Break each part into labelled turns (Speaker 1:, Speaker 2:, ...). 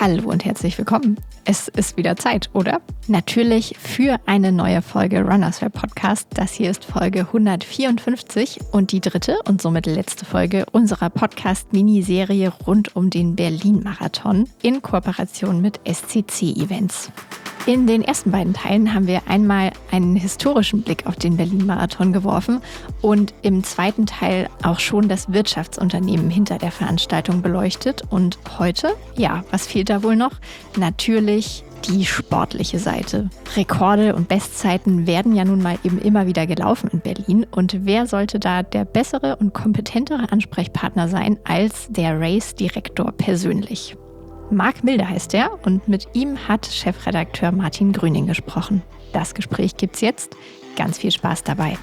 Speaker 1: Hallo und herzlich willkommen. Es ist wieder Zeit, oder? Natürlich für eine neue Folge Runners World Podcast. Das hier ist Folge 154 und die dritte und somit letzte Folge unserer Podcast-Miniserie rund um den Berlin-Marathon in Kooperation mit SCC Events. In den ersten beiden Teilen haben wir einmal einen historischen Blick auf den Berlin-Marathon geworfen und im zweiten Teil auch schon das Wirtschaftsunternehmen hinter der Veranstaltung beleuchtet. Und heute, ja, was fehlt da wohl noch? Natürlich die sportliche Seite. Rekorde und Bestzeiten werden ja nun mal eben immer wieder gelaufen in Berlin. Und wer sollte da der bessere und kompetentere Ansprechpartner sein als der Race-Direktor persönlich? Marc Milde heißt er und mit ihm hat Chefredakteur Martin Grüning gesprochen. Das Gespräch gibt's jetzt. Ganz viel Spaß dabei.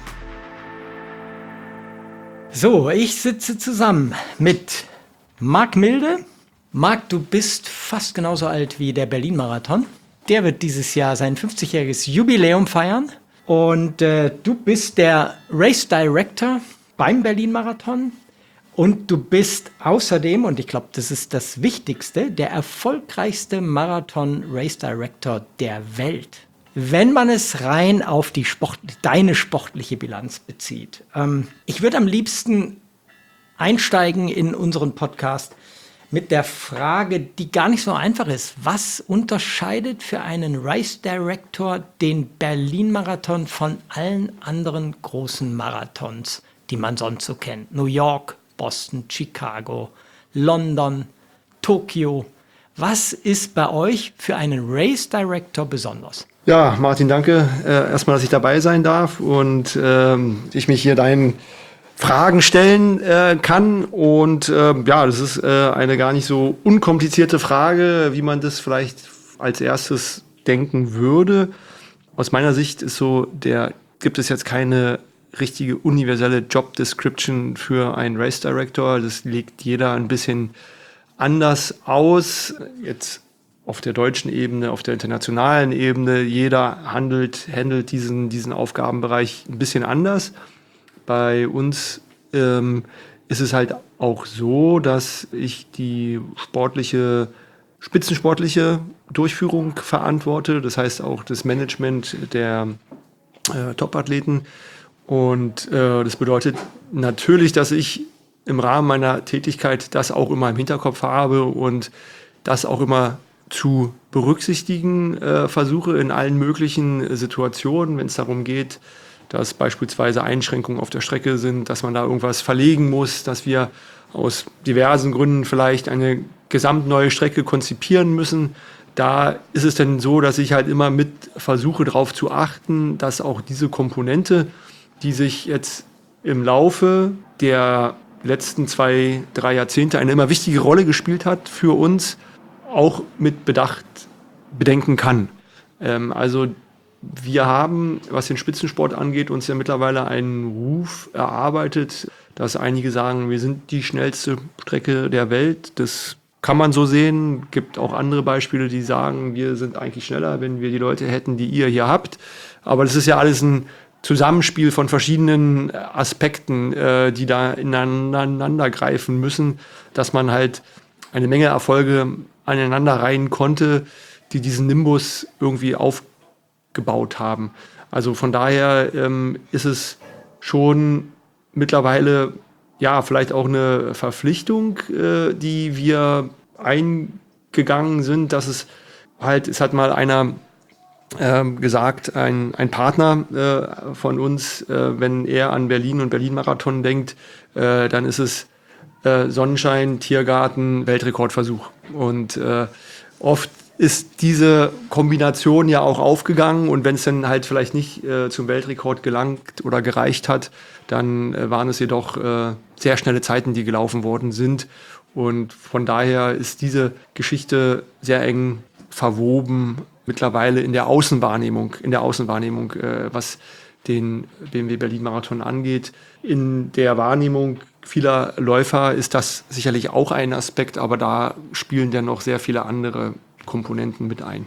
Speaker 2: So, ich sitze zusammen mit Marc Milde. Marc, du bist fast genauso alt wie der Berlin-Marathon. Der wird dieses Jahr sein 50-jähriges Jubiläum feiern. Und du bist der Race Director beim Berlin-Marathon. Und du bist außerdem, und ich glaube, das ist das Wichtigste, der erfolgreichste Marathon-Race Director der Welt. Wenn man es rein auf die deine sportliche Bilanz bezieht. Ich würde am liebsten einsteigen in unseren Podcast mit der Frage, die gar nicht so einfach ist. Was unterscheidet für einen Race Director den Berlin-Marathon von allen anderen großen Marathons, die man sonst so kennt? New York, Boston, Chicago, London, Tokio. Was ist bei euch für einen Race Director besonders?
Speaker 3: Ja, Martin, danke. Erstmal, dass ich dabei sein darf und ich mich hier deinen Fragen stellen kann. Und ja, das ist eine gar nicht so unkomplizierte Frage, wie man das vielleicht als erstes denken würde. Aus meiner Sicht ist gibt es jetzt keine richtige universelle Job Description für einen Race Director. Das legt jeder ein bisschen anders aus. Jetzt auf der deutschen Ebene, auf der internationalen Ebene, jeder handelt diesen Aufgabenbereich ein bisschen anders. Bei uns ist es halt auch so, dass ich die spitzensportliche Durchführung verantworte. Das heißt auch das Management der Topathleten. Und das bedeutet natürlich, dass ich im Rahmen meiner Tätigkeit das auch immer im Hinterkopf habe und das auch immer zu berücksichtigen versuche in allen möglichen Situationen, wenn es darum geht, dass beispielsweise Einschränkungen auf der Strecke sind, dass man da irgendwas verlegen muss, dass wir aus diversen Gründen vielleicht eine gesamt neue Strecke konzipieren müssen. Da ist es dann so, dass ich halt immer mit versuche, darauf zu achten, dass auch diese Komponente, die sich jetzt im Laufe der letzten 2-3 Jahrzehnte eine immer wichtige Rolle gespielt hat für uns, auch mit Bedacht bedenken kann. Also wir haben, was den Spitzensport angeht, uns ja mittlerweile einen Ruf erarbeitet, dass einige sagen, wir sind die schnellste Strecke der Welt. Das kann man so sehen. Gibt auch andere Beispiele, die sagen, wir sind eigentlich schneller, wenn wir die Leute hätten, die ihr hier habt. Aber das ist ja alles ein Zusammenspiel von verschiedenen Aspekten, die da ineinander greifen müssen, dass man halt eine Menge Erfolge aneinander reihen konnte, die diesen Nimbus irgendwie aufgebaut haben. Also von daher ist es schon mittlerweile ja vielleicht auch eine Verpflichtung, die wir eingegangen sind, dass es hat mal einer gesagt, ein Partner von uns, wenn er an Berlin und Berlin-Marathon denkt, dann ist es Sonnenschein, Tiergarten, Weltrekordversuch. Und oft ist diese Kombination ja auch aufgegangen und wenn es dann halt vielleicht nicht zum Weltrekord gelangt oder gereicht hat, dann waren es jedoch sehr schnelle Zeiten, die gelaufen worden sind. Und von daher ist diese Geschichte sehr eng verwoben mittlerweile in der Außenwahrnehmung, was den BMW Berlin-Marathon angeht. In der Wahrnehmung vieler Läufer ist das sicherlich auch ein Aspekt, aber da spielen dann noch sehr viele andere Komponenten mit ein.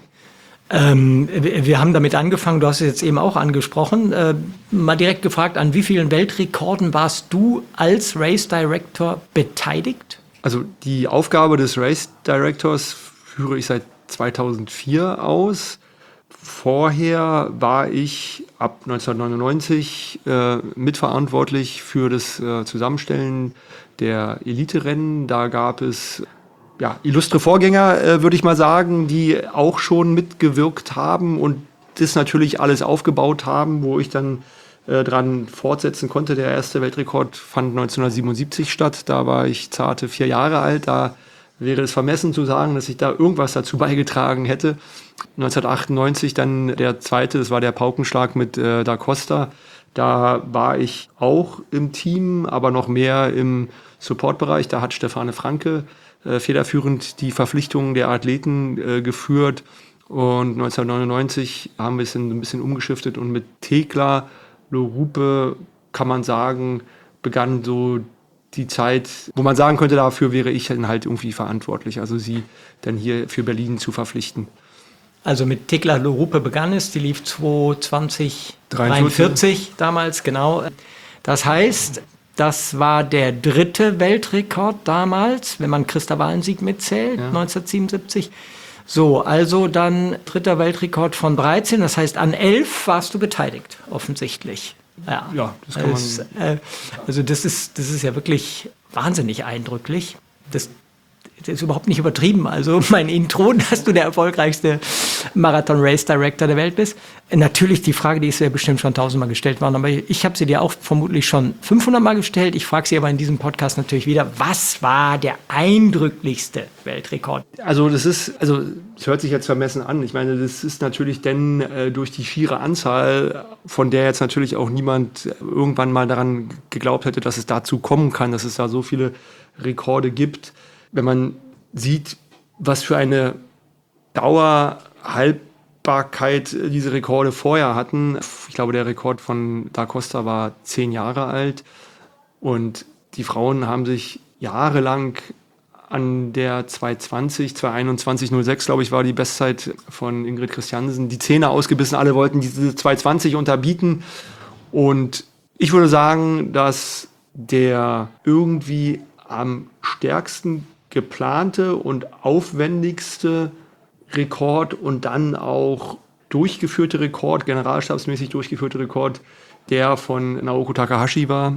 Speaker 2: Wir haben damit angefangen, du hast es jetzt eben auch angesprochen, mal direkt gefragt, an wie vielen Weltrekorden warst du als Race Director beteiligt?
Speaker 3: Also die Aufgabe des Race Directors führe ich seit 2004 aus. Vorher war ich ab 1999 mitverantwortlich für das Zusammenstellen der Elite-Rennen. Da gab es illustre Vorgänger, würde ich mal sagen, die auch schon mitgewirkt haben und das natürlich alles aufgebaut haben, wo ich dann dran fortsetzen konnte. Der erste Weltrekord fand 1977 statt. Da war ich zarte 4 Jahre alt. Da wäre es vermessen zu sagen, dass ich da irgendwas dazu beigetragen hätte. 1998 dann der zweite, das war der Paukenschlag mit Da Costa. Da war ich auch im Team, aber noch mehr im Supportbereich. Da hat Stefane Franke federführend die Verpflichtungen der Athleten geführt. Und 1999 haben wir es ein bisschen umgeschiftet und mit Thekla Lorupe, kann man sagen, begann so die Zeit, wo man sagen könnte, dafür wäre ich dann halt irgendwie verantwortlich, also sie dann hier für Berlin zu verpflichten.
Speaker 2: Also mit Thekla Lorupe begann es, die lief 2043 damals, genau. Das heißt, das war der 3. Weltrekord damals, wenn man Christa Walensieg mitzählt, 1977. So, also dann 3. Weltrekord von 13, das heißt an 11 warst du beteiligt, offensichtlich.
Speaker 3: Ja, das kann man.
Speaker 2: Also das ist ja wirklich wahnsinnig eindrücklich. Das ist überhaupt nicht übertrieben. Also mein Intro, dass du der erfolgreichste Marathon-Race-Director der Welt bist. Natürlich, die Frage, die ist ja bestimmt schon 1000-mal gestellt worden, aber ich habe sie dir auch vermutlich schon 500-mal gestellt. Ich frage sie aber in diesem Podcast natürlich wieder, was war der eindrücklichste Weltrekord?
Speaker 3: Also es hört sich jetzt vermessen an. Ich meine, das ist natürlich denn durch die schiere Anzahl, von der jetzt natürlich auch niemand irgendwann mal daran geglaubt hätte, dass es dazu kommen kann, dass es da so viele Rekorde gibt. Wenn man sieht, was für eine Dauerhaltbarkeit diese Rekorde vorher hatten. Ich glaube, der Rekord von Da Costa war 10 Jahre alt und die Frauen haben sich jahrelang an der 2:21:06, glaube ich, war die Bestzeit von Ingrid Christiansen, die Zähne ausgebissen. Alle wollten diese 2:20 unterbieten und ich würde sagen, dass der irgendwie am stärksten geplante und aufwendigste Rekord und dann auch durchgeführte Rekord, generalstabsmäßig durchgeführte Rekord, der von Naoko Takahashi war.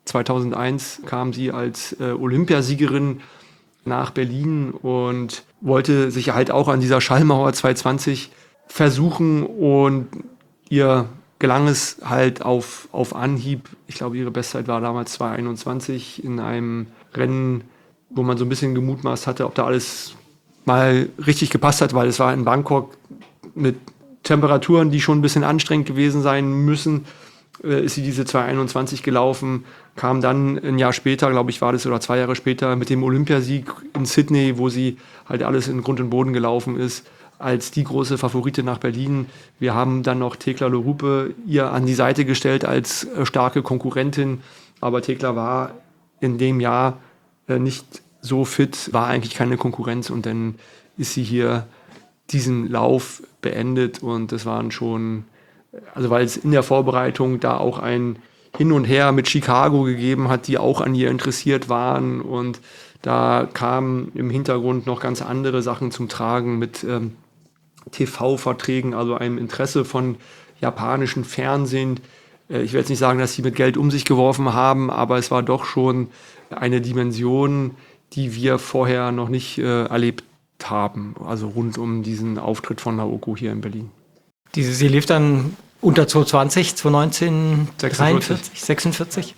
Speaker 3: 2001 kam sie als Olympiasiegerin nach Berlin und wollte sich halt auch an dieser Schallmauer 2:20 versuchen und ihr gelang es halt auf Anhieb. Ich glaube, ihre Bestzeit war damals 2:21 in einem Rennen, wo man so ein bisschen gemutmaßt hatte, ob da alles mal richtig gepasst hat, weil es war in Bangkok mit Temperaturen, die schon ein bisschen anstrengend gewesen sein müssen, ist sie diese 2:21 gelaufen, kam dann ein Jahr später, glaube ich war das, oder 2 Jahre später mit dem Olympiasieg in Sydney, wo sie halt alles in Grund und Boden gelaufen ist, als die große Favoritin nach Berlin. Wir haben dann noch Thekla Lorupe ihr an die Seite gestellt als starke Konkurrentin, aber Thekla war in dem Jahr nicht so fit, war eigentlich keine Konkurrenz und dann ist sie hier diesen Lauf beendet und das waren schon, also weil es in der Vorbereitung da auch ein Hin und Her mit Chicago gegeben hat, die auch an ihr interessiert waren und da kamen im Hintergrund noch ganz andere Sachen zum Tragen mit TV-Verträgen, also einem Interesse von japanischem Fernsehen. Ich will jetzt nicht sagen, dass sie mit Geld um sich geworfen haben, aber es war doch schon eine Dimension, die wir vorher noch nicht erlebt haben, also rund um diesen Auftritt von Naoko hier in Berlin.
Speaker 2: Sie lief dann unter 2:20, 2:19, 43, 46.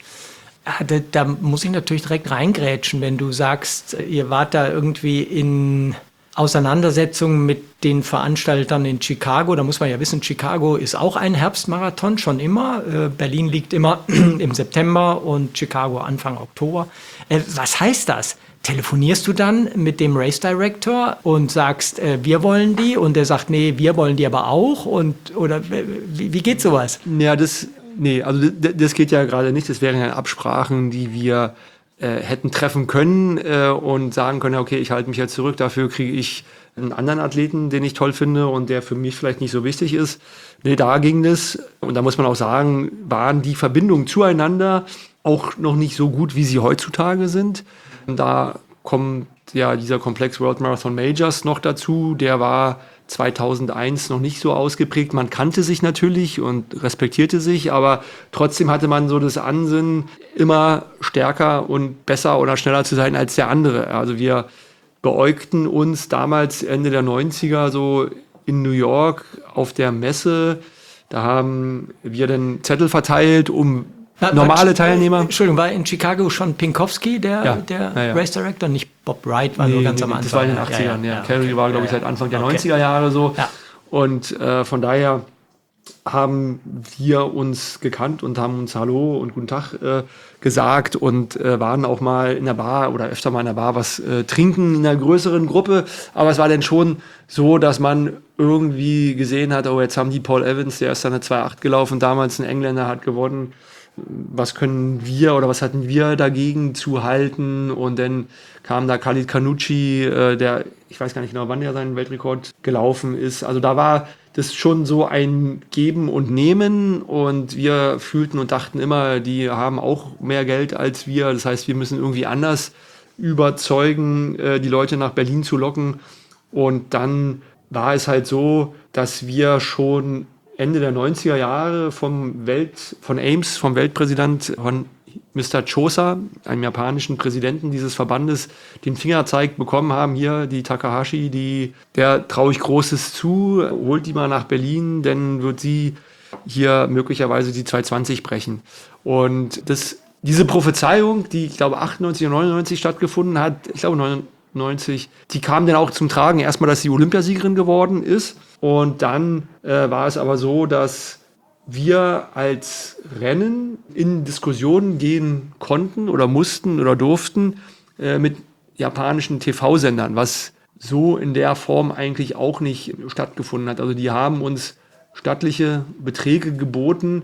Speaker 2: Da muss ich natürlich direkt reingrätschen, wenn du sagst, ihr wart da irgendwie in Auseinandersetzung mit den Veranstaltern in Chicago. Da muss man ja wissen, Chicago ist auch ein Herbstmarathon, schon immer. Berlin liegt immer im September und Chicago Anfang Oktober. Was heißt das? Telefonierst du dann mit dem Race Director und sagst, wir wollen die? Und der sagt, nee, wir wollen die aber auch? Oder wie geht sowas?
Speaker 3: Ja, das geht ja gerade nicht. Das wären ja Absprachen, die wir hätten treffen können und sagen können, okay, ich halte mich jetzt zurück, dafür kriege ich einen anderen Athleten, den ich toll finde und der für mich vielleicht nicht so wichtig ist. Nee, da ging das. Und da muss man auch sagen, waren die Verbindungen zueinander auch noch nicht so gut, wie sie heutzutage sind. Und da kommt ja dieser Komplex World Marathon Majors noch dazu. Der war 2001 noch nicht so ausgeprägt. Man kannte sich natürlich und respektierte sich, aber trotzdem hatte man so das Ansinnen, immer stärker und besser oder schneller zu sein als der andere. Also wir beäugten uns damals Ende der 90er so in New York auf der Messe. Da haben wir dann Zettel verteilt, um normale Teilnehmer.
Speaker 2: Entschuldigung, war in Chicago schon Pinkowski, der Race Director? Nicht Bob Wright, war nur ganz am Anfang.
Speaker 3: Das war in den 80ern, ja. Carey war, glaube ich, seit Anfang der 90er Jahre so. Ja. Und von daher haben wir uns gekannt und haben uns Hallo und Guten Tag gesagt und waren auch mal in der Bar oder öfter mal in der Bar was trinken in einer größeren Gruppe. Aber es war dann schon so, dass man irgendwie gesehen hat, oh, jetzt haben die Paul Evans, der ist dann eine 2,8 gelaufen, damals ein Engländer, hat gewonnen. Was können wir oder was hatten wir dagegen zu halten? Und dann kam da Khalid Kanucci, der, ich weiß gar nicht genau, wann der seinen Weltrekord gelaufen ist. Also da war das schon so ein Geben und Nehmen und wir fühlten und dachten immer, die haben auch mehr Geld als wir. Das heißt, wir müssen irgendwie anders überzeugen, die Leute nach Berlin zu locken. Und dann war es halt so, dass wir schon Ende der 90er Jahre vom Weltpräsident, von Mr. Chosa, einem japanischen Präsidenten dieses Verbandes, den Fingerzeig bekommen haben, hier die Takahashi, der traue ich Großes zu, holt die mal nach Berlin, denn wird sie hier möglicherweise die 220 brechen. Und diese Prophezeiung, die ich glaube 98 und 99 stattgefunden hat, ich glaube 99, die kam dann auch zum Tragen. Erstmal, dass sie Olympiasiegerin geworden ist. Und dann war es aber so, dass wir als Rennen in Diskussionen gehen konnten oder mussten oder durften mit japanischen TV-Sendern, was so in der Form eigentlich auch nicht stattgefunden hat. Also die haben uns stattliche Beträge geboten,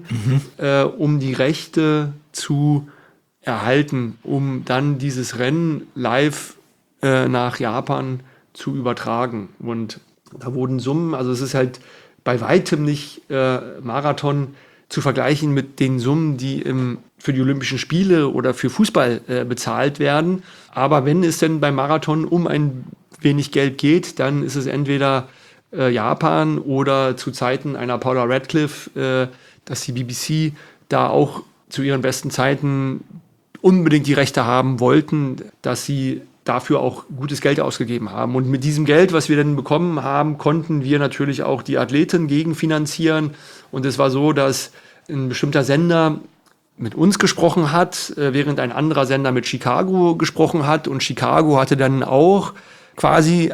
Speaker 3: um die Rechte zu erhalten, um dann dieses Rennen live nach Japan zu übertragen. Und da wurden Summen, also es ist halt bei weitem nicht Marathon zu vergleichen mit den Summen, die für die Olympischen Spiele oder für Fußball bezahlt werden. Aber wenn es denn beim Marathon um ein wenig Geld geht, dann ist es entweder Japan oder zu Zeiten einer Paula Radcliffe, dass die BBC da auch zu ihren besten Zeiten unbedingt die Rechte haben wollten, dass sie dafür auch gutes Geld ausgegeben haben. Und mit diesem Geld, was wir dann bekommen haben, konnten wir natürlich auch die Athleten gegenfinanzieren. Und es war so, dass ein bestimmter Sender mit uns gesprochen hat, während ein anderer Sender mit Chicago gesprochen hat. Und Chicago hatte dann auch quasi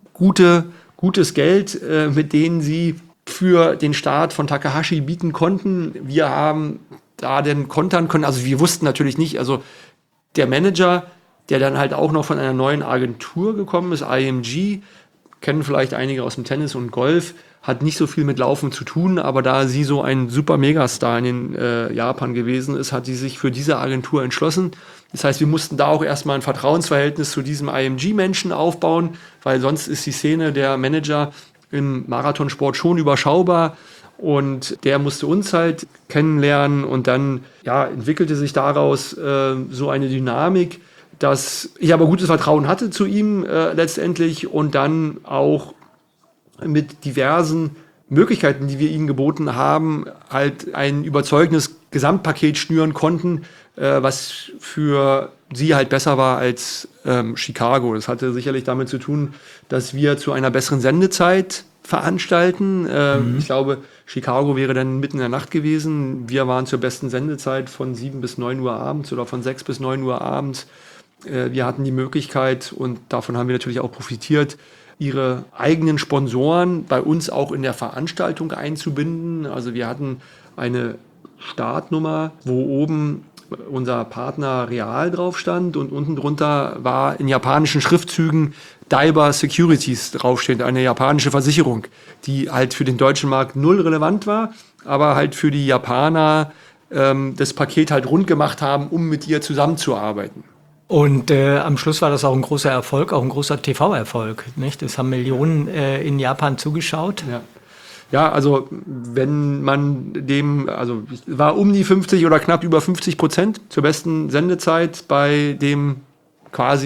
Speaker 3: gutes Geld, mit denen sie für den Start von Takahashi bieten konnten. Wir haben da dann kontern können. Also wir wussten natürlich nicht, also der Manager, der dann halt auch noch von einer neuen Agentur gekommen ist, IMG, kennen vielleicht einige aus dem Tennis und Golf, hat nicht so viel mit Laufen zu tun, aber da sie so ein super Megastar in Japan gewesen ist, hat sie sich für diese Agentur entschlossen. Das heißt, wir mussten da auch erstmal ein Vertrauensverhältnis zu diesem IMG-Menschen aufbauen, weil sonst ist die Szene der Manager im Marathonsport schon überschaubar. Und der musste uns halt kennenlernen und dann entwickelte sich daraus so eine Dynamik, dass ich aber gutes Vertrauen hatte zu ihm letztendlich und dann auch mit diversen Möglichkeiten, die wir ihnen geboten haben, halt ein überzeugendes Gesamtpaket schnüren konnten, was für sie halt besser war als Chicago. Das hatte sicherlich damit zu tun, dass wir zu einer besseren Sendezeit veranstalten. Ich glaube, Chicago wäre dann mitten in der Nacht gewesen. Wir waren zur besten Sendezeit von 7 bis 9 Uhr abends oder von 6 bis 9 Uhr abends. Wir hatten die Möglichkeit, und davon haben wir natürlich auch profitiert, ihre eigenen Sponsoren bei uns auch in der Veranstaltung einzubinden. Also wir hatten eine Startnummer, wo oben unser Partner Real drauf stand und unten drunter war in japanischen Schriftzügen Daiba Securities draufstehend, eine japanische Versicherung, die halt für den deutschen Markt null relevant war, aber halt für die Japaner das Paket halt rund gemacht haben, um mit ihr zusammenzuarbeiten.
Speaker 2: Und am Schluss war das auch ein großer Erfolg, auch ein großer TV-Erfolg, nicht? Es haben Millionen in Japan zugeschaut.
Speaker 3: Ja, also wenn man also war um die 50 oder knapp über 50% zur besten Sendezeit bei dem quasi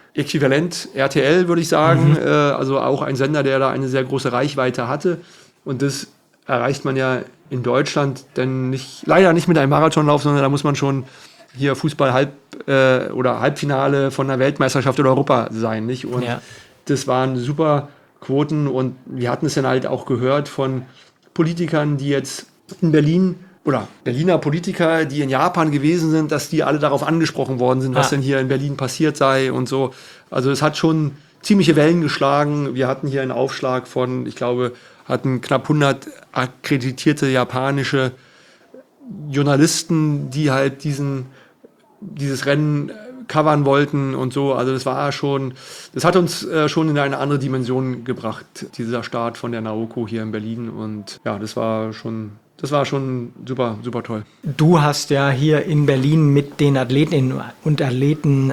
Speaker 3: Äquivalent RTL, würde ich sagen. Also auch ein Sender, der da eine sehr große Reichweite hatte. Und das erreicht man ja in Deutschland denn leider nicht mit einem Marathonlauf, sondern da muss man schon hier Fußball oder Halbfinale von der Weltmeisterschaft oder Europa sein, nicht? Und das waren super Quoten und wir hatten es dann halt auch gehört von Politikern, die jetzt in Berlin oder Berliner Politiker, die in Japan gewesen sind, dass die alle darauf angesprochen worden sind, was denn hier in Berlin passiert sei und so. Also es hat schon ziemliche Wellen geschlagen. Wir hatten hier einen Aufschlag von, ich glaube, hatten knapp 100 akkreditierte japanische Journalisten, die halt dieses Rennen covern wollten und so. Also das hat uns schon in eine andere Dimension gebracht, dieser Start von der Naoko hier in Berlin. Und ja, das war schon super, super toll.
Speaker 2: Du hast ja hier in Berlin mit den Athletinnen und Athleten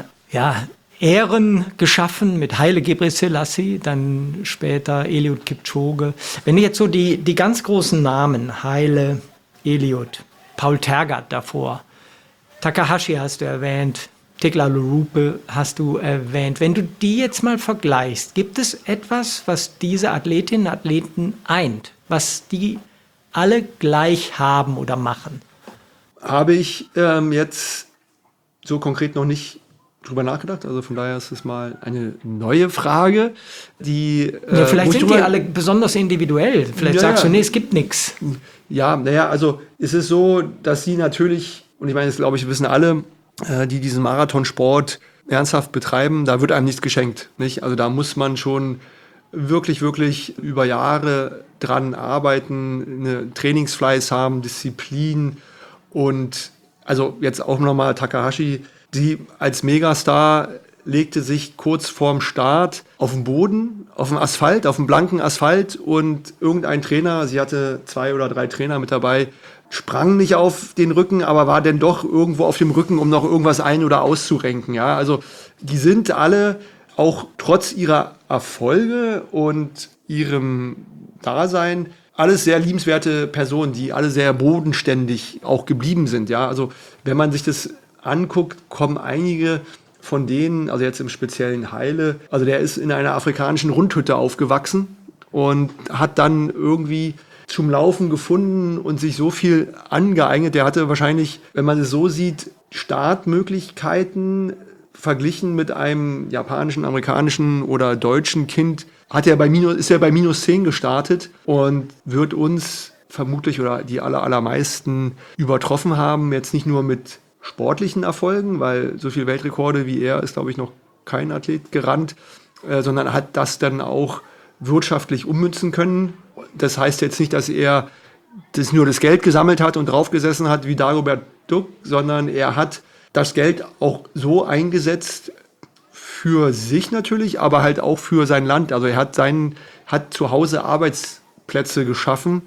Speaker 2: Ehren geschaffen, mit Haile Gebrselassie, dann später Eliud Kipchoge. Wenn du jetzt so die ganz großen Namen, Haile, Eliud, Paul Tergat davor, Takahashi hast du erwähnt, Tekla Lurupe hast du erwähnt. Wenn du die jetzt mal vergleichst, gibt es etwas, was diese Athletinnen und Athleten eint, was die alle gleich haben oder machen?
Speaker 3: Habe ich jetzt so konkret noch nicht drüber nachgedacht. Also von daher ist es mal eine neue Frage, die...
Speaker 2: vielleicht sind die alle besonders individuell. Vielleicht sagst du, nee, es gibt nichts.
Speaker 3: Ja, also es ist so, dass sie natürlich, und ich meine, das glaube ich, wissen alle, die diesen Marathonsport ernsthaft betreiben, da wird einem nichts geschenkt, nicht? Also da muss man schon wirklich, wirklich über Jahre dran arbeiten, eine Trainingsfleiß haben, Disziplin und also jetzt auch nochmal Takahashi, die als Megastar legte sich kurz vorm Start auf den Boden, auf dem Asphalt, auf dem blanken Asphalt und irgendein Trainer, sie hatte 2 oder 3 Trainer mit dabei, sprang nicht auf den Rücken, aber war dann doch irgendwo auf dem Rücken, um noch irgendwas ein- oder auszurenken. Ja? Also die sind alle, auch trotz ihrer Erfolge und ihrem Dasein, alles sehr liebenswerte Personen, die alle sehr bodenständig auch geblieben sind. Ja? Also wenn man sich das anguckt, kommen einige von denen, also jetzt im speziellen Haile, also der ist in einer afrikanischen Rundhütte aufgewachsen und hat dann irgendwie zum Laufen gefunden und sich so viel angeeignet. Der hatte wahrscheinlich, wenn man es so sieht, Startmöglichkeiten verglichen mit einem japanischen, amerikanischen oder deutschen Kind. Ist er bei -10 gestartet und wird uns vermutlich oder die allermeisten übertroffen haben. Jetzt nicht nur mit sportlichen Erfolgen, weil so viele Weltrekorde wie er ist, glaube ich, noch kein Athlet gerannt, sondern hat das dann auch wirtschaftlich ummünzen können. Das heißt jetzt nicht, dass er nur das Geld gesammelt hat und draufgesessen hat wie Dagobert Duck, sondern er hat das Geld auch so eingesetzt für sich natürlich, aber halt auch für sein Land. Also er hat zu Hause Arbeitsplätze geschaffen,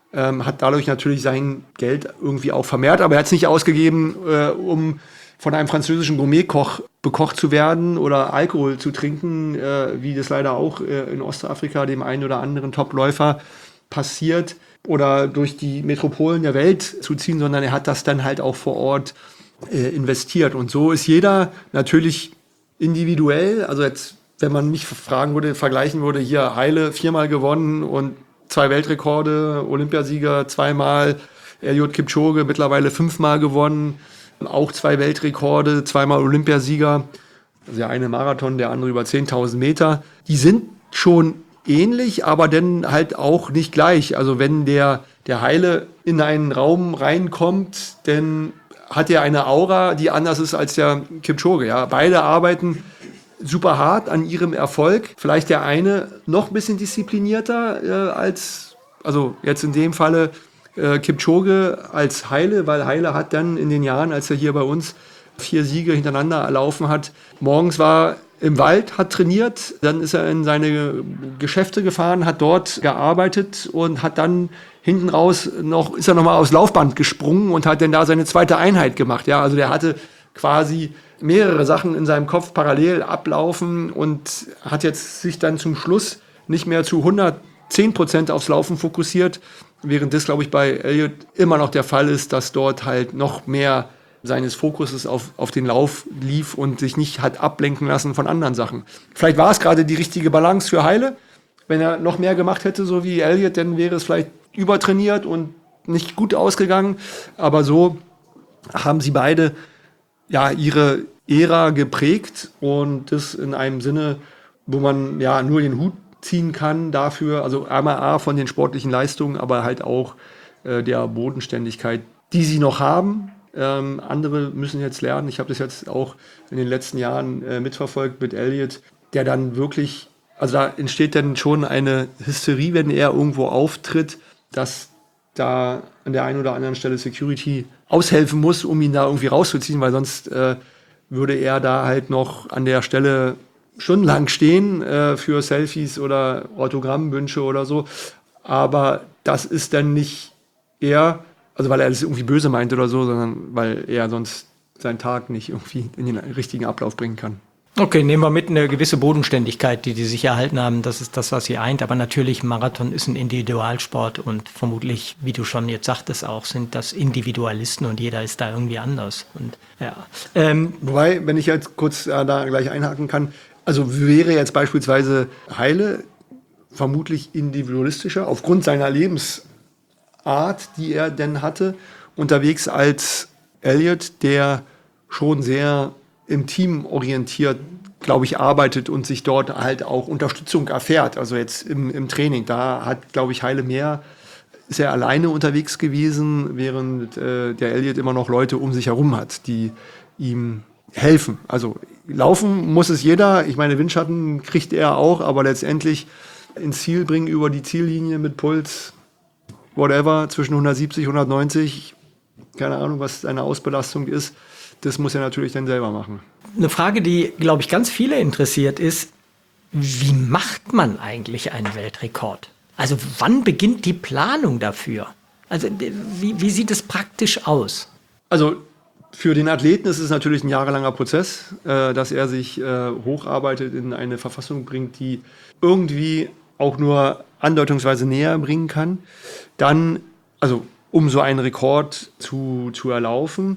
Speaker 3: hat dadurch natürlich sein Geld irgendwie auch vermehrt, aber er hat es nicht ausgegeben, um von einem französischen Gourmetkoch bekocht zu werden oder Alkohol zu trinken, wie das leider auch in Ostafrika dem einen oder anderen Topläufer passiert, oder durch die Metropolen der Welt zu ziehen, sondern er hat das dann halt auch vor Ort investiert. Und so ist jeder natürlich individuell, also jetzt, wenn man mich vergleichen würde, hier Haile 4-mal gewonnen und 2 Weltrekorde, Olympiasieger 2-mal, Eliud Kipchoge mittlerweile 5-mal gewonnen, auch 2 Weltrekorde, 2-mal Olympiasieger, also der eine Marathon, der andere über 10.000 Meter. Die sind schon ähnlich, aber dann halt auch nicht gleich. Also wenn der Haile in einen Raum reinkommt, dann hat er eine Aura, die anders ist als der Kipchoge. Ja? Beide arbeiten super hart an ihrem Erfolg. Vielleicht der eine noch ein bisschen disziplinierter also jetzt in dem Falle Kipchoge als Haile, weil Haile hat dann in den Jahren, als er hier bei uns 4 Siege hintereinander erlaufen hat, morgens war im Wald, hat trainiert, dann ist er in seine Geschäfte gefahren, hat dort gearbeitet und hat dann hinten raus ist er nochmal aufs Laufband gesprungen und hat dann da seine zweite Einheit gemacht. Ja, also der hatte quasi mehrere Sachen in seinem Kopf parallel ablaufen und hat jetzt sich dann zum Schluss nicht mehr zu 110% aufs Laufen fokussiert, während das, glaube ich, bei Eliud immer noch der Fall ist, dass dort halt noch mehr seines Fokuses auf den Lauf lief und sich nicht hat ablenken lassen von anderen Sachen. Vielleicht war es gerade die richtige Balance für Haile. Wenn er noch mehr gemacht hätte, so wie Elliott, dann wäre es vielleicht übertrainiert und nicht gut ausgegangen. Aber so haben sie beide ja ihre Ära geprägt und das in einem Sinne, wo man ja nur den Hut ziehen kann dafür, also einmal von den sportlichen Leistungen, aber halt auch der Bodenständigkeit, die sie noch haben. Andere müssen jetzt lernen. Ich habe das jetzt auch in den letzten Jahren mitverfolgt mit Elliott, der dann wirklich, also da entsteht dann schon eine Hysterie, wenn er irgendwo auftritt, dass da an der einen oder anderen Stelle Security aushelfen muss, um ihn da irgendwie rauszuziehen, weil sonst würde er da halt noch an der Stelle stundenlang stehen für Selfies oder Autogrammwünsche oder so. Aber das ist dann nicht er, also weil er das irgendwie böse meint oder so, sondern weil er sonst seinen Tag nicht irgendwie in den richtigen Ablauf bringen kann.
Speaker 2: Okay, nehmen wir mit eine gewisse Bodenständigkeit, die sich erhalten haben. Das ist das, was sie eint. Aber natürlich, Marathon ist ein Individualsport und vermutlich, wie du schon jetzt sagtest auch, sind das Individualisten und jeder ist da irgendwie anders. Und ja.
Speaker 3: Wobei, wenn ich jetzt kurz da gleich einhaken kann, also wäre jetzt beispielsweise Haile vermutlich individualistischer aufgrund seiner Lebensart, die er denn hatte, unterwegs als Elliott, der schon sehr im Team orientiert, glaube ich, arbeitet und sich dort halt auch Unterstützung erfährt. Also jetzt im Training, da hat, glaube ich, Haile mehr, ist er alleine unterwegs gewesen, während der Elliott immer noch Leute um sich herum hat, die ihm helfen. Also laufen muss es jeder. Ich meine, Windschatten kriegt er auch, aber letztendlich ins Ziel bringen über die Ziellinie mit Puls, whatever, zwischen 170, 190, keine Ahnung, was seine Ausbelastung ist, das muss er natürlich dann selber machen.
Speaker 2: Eine Frage, die, glaube ich, ganz viele interessiert, ist, wie macht man eigentlich einen Weltrekord? Also wann beginnt die Planung dafür? Also wie sieht es praktisch aus?
Speaker 3: Also für den Athleten ist es natürlich ein jahrelanger Prozess, dass er sich hocharbeitet, in eine Verfassung bringt, die irgendwie auch nur andeutungsweise näher bringen kann. Dann, also um so einen Rekord zu erlaufen,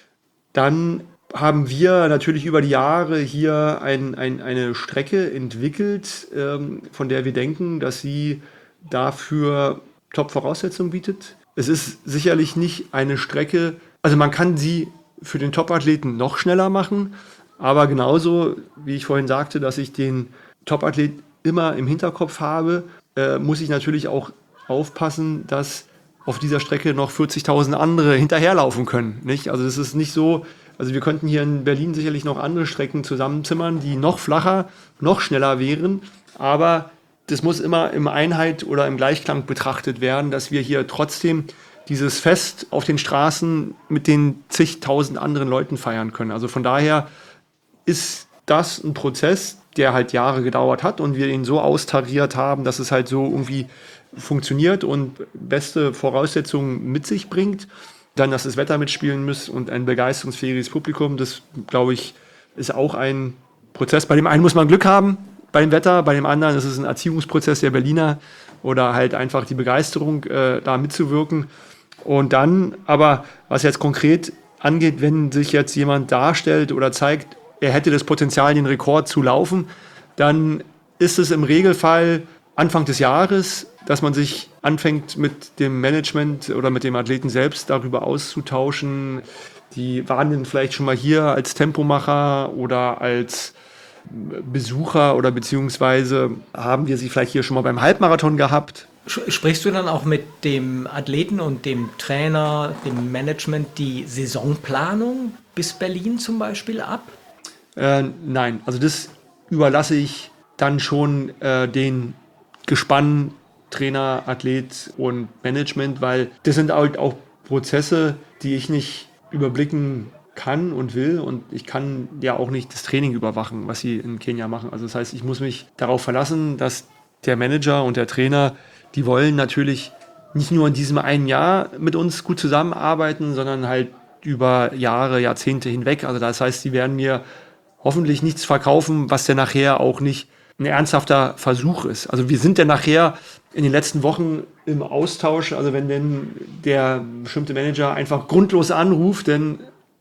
Speaker 3: dann haben wir natürlich über die Jahre hier eine Strecke entwickelt, von der wir denken, dass sie dafür Top-Voraussetzungen bietet. Es ist sicherlich nicht eine Strecke, also man kann sie für den Top-Athleten noch schneller machen, aber genauso, wie ich vorhin sagte, dass ich den Top-Athlet immer im Hinterkopf habe, muss ich natürlich auch aufpassen, dass auf dieser Strecke noch 40.000 andere hinterherlaufen können. Nicht? Also das ist nicht so, also wir könnten hier in Berlin sicherlich noch andere Strecken zusammenzimmern, die noch flacher, noch schneller wären, aber das muss immer im Einheit oder im Gleichklang betrachtet werden, dass wir hier trotzdem dieses Fest auf den Straßen mit den zigtausend anderen Leuten feiern können. Also von daher ist das ein Prozess, der halt Jahre gedauert hat und wir ihn so austariert haben, dass es halt so irgendwie funktioniert und beste Voraussetzungen mit sich bringt. Dann, dass das Wetter mitspielen muss und ein begeisterungsfähiges Publikum, das, glaube ich, ist auch ein Prozess. Bei dem einen muss man Glück haben, bei dem Wetter, bei dem anderen ist es ein Erziehungsprozess der Berliner oder halt einfach die Begeisterung, da mitzuwirken. Und dann, aber was jetzt konkret angeht, wenn sich jetzt jemand darstellt oder zeigt, er hätte das Potenzial, den Rekord zu laufen, dann ist es im Regelfall Anfang des Jahres, dass man sich anfängt mit dem Management oder mit dem Athleten selbst darüber auszutauschen. Die waren dann vielleicht schon mal hier als Tempomacher oder als Besucher oder beziehungsweise haben wir sie vielleicht hier schon mal beim Halbmarathon gehabt.
Speaker 2: Sprichst du dann auch mit dem Athleten und dem Trainer, dem Management die Saisonplanung bis Berlin zum Beispiel ab?
Speaker 3: Nein, also das überlasse ich dann schon den Gespann, Trainer, Athlet und Management, weil das sind halt auch Prozesse, die ich nicht überblicken kann und will und ich kann ja auch nicht das Training überwachen, was sie in Kenia machen. Also das heißt, ich muss mich darauf verlassen, dass der Manager und der Trainer, die wollen natürlich nicht nur in diesem einen Jahr mit uns gut zusammenarbeiten, sondern halt über Jahre, Jahrzehnte hinweg. Also das heißt, sie werden mir hoffentlich nichts verkaufen, was dann nachher auch nicht ein ernsthafter Versuch ist. Also wir sind dann nachher in den letzten Wochen im Austausch, also wenn denn der bestimmte Manager einfach grundlos anruft, dann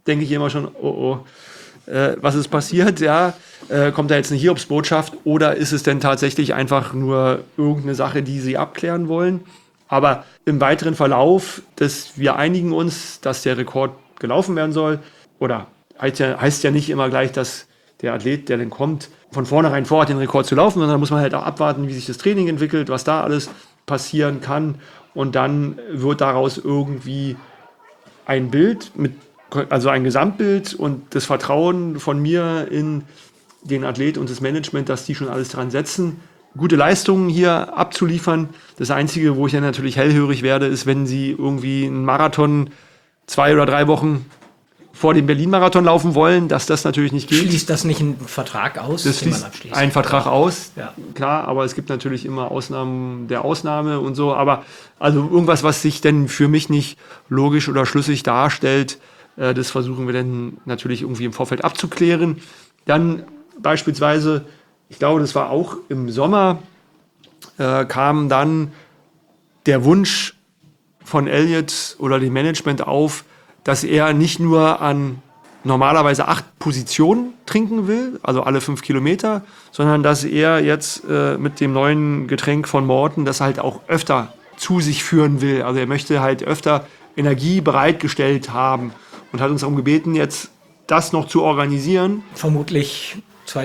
Speaker 3: denke ich immer schon, was ist passiert, ja? Kommt da jetzt eine Hiobsbotschaft oder ist es denn tatsächlich einfach nur irgendeine Sache, die sie abklären wollen? Aber im weiteren Verlauf, wir einigen uns, dass der Rekord gelaufen werden soll, oder heißt ja nicht immer gleich, dass der Athlet, der dann kommt, von vornherein vorhat, den Rekord zu laufen, sondern da muss man halt auch abwarten, wie sich das Training entwickelt, was da alles passieren kann. Und dann wird daraus irgendwie ein Bild, also ein Gesamtbild und das Vertrauen von mir in den Athlet und das Management, dass die schon alles dran setzen, gute Leistungen hier abzuliefern. Das Einzige, wo ich ja natürlich hellhörig werde, ist, wenn sie irgendwie einen Marathon 2 oder 3 Wochen vor dem Berlin-Marathon laufen wollen, dass das natürlich nicht geht.
Speaker 2: Schließt das nicht einen Vertrag aus,
Speaker 3: das
Speaker 2: den man
Speaker 3: schließt
Speaker 2: abschließt?
Speaker 3: einen Vertrag aus,
Speaker 2: ja.
Speaker 3: Klar, aber es gibt natürlich immer Ausnahmen der Ausnahme und so. Aber also irgendwas, was sich denn für mich nicht logisch oder schlüssig darstellt, das versuchen wir dann natürlich irgendwie im Vorfeld abzuklären. Dann beispielsweise, ich glaube, das war auch im Sommer, kam dann der Wunsch von Elliott oder dem Management auf, dass er nicht nur an normalerweise 8 Positionen trinken will, also alle 5 Kilometer, sondern dass er jetzt mit dem neuen Getränk von Morten das halt auch öfter zu sich führen will. Also er möchte halt öfter Energie bereitgestellt haben und hat uns darum gebeten, jetzt das noch zu organisieren.
Speaker 2: Vermutlich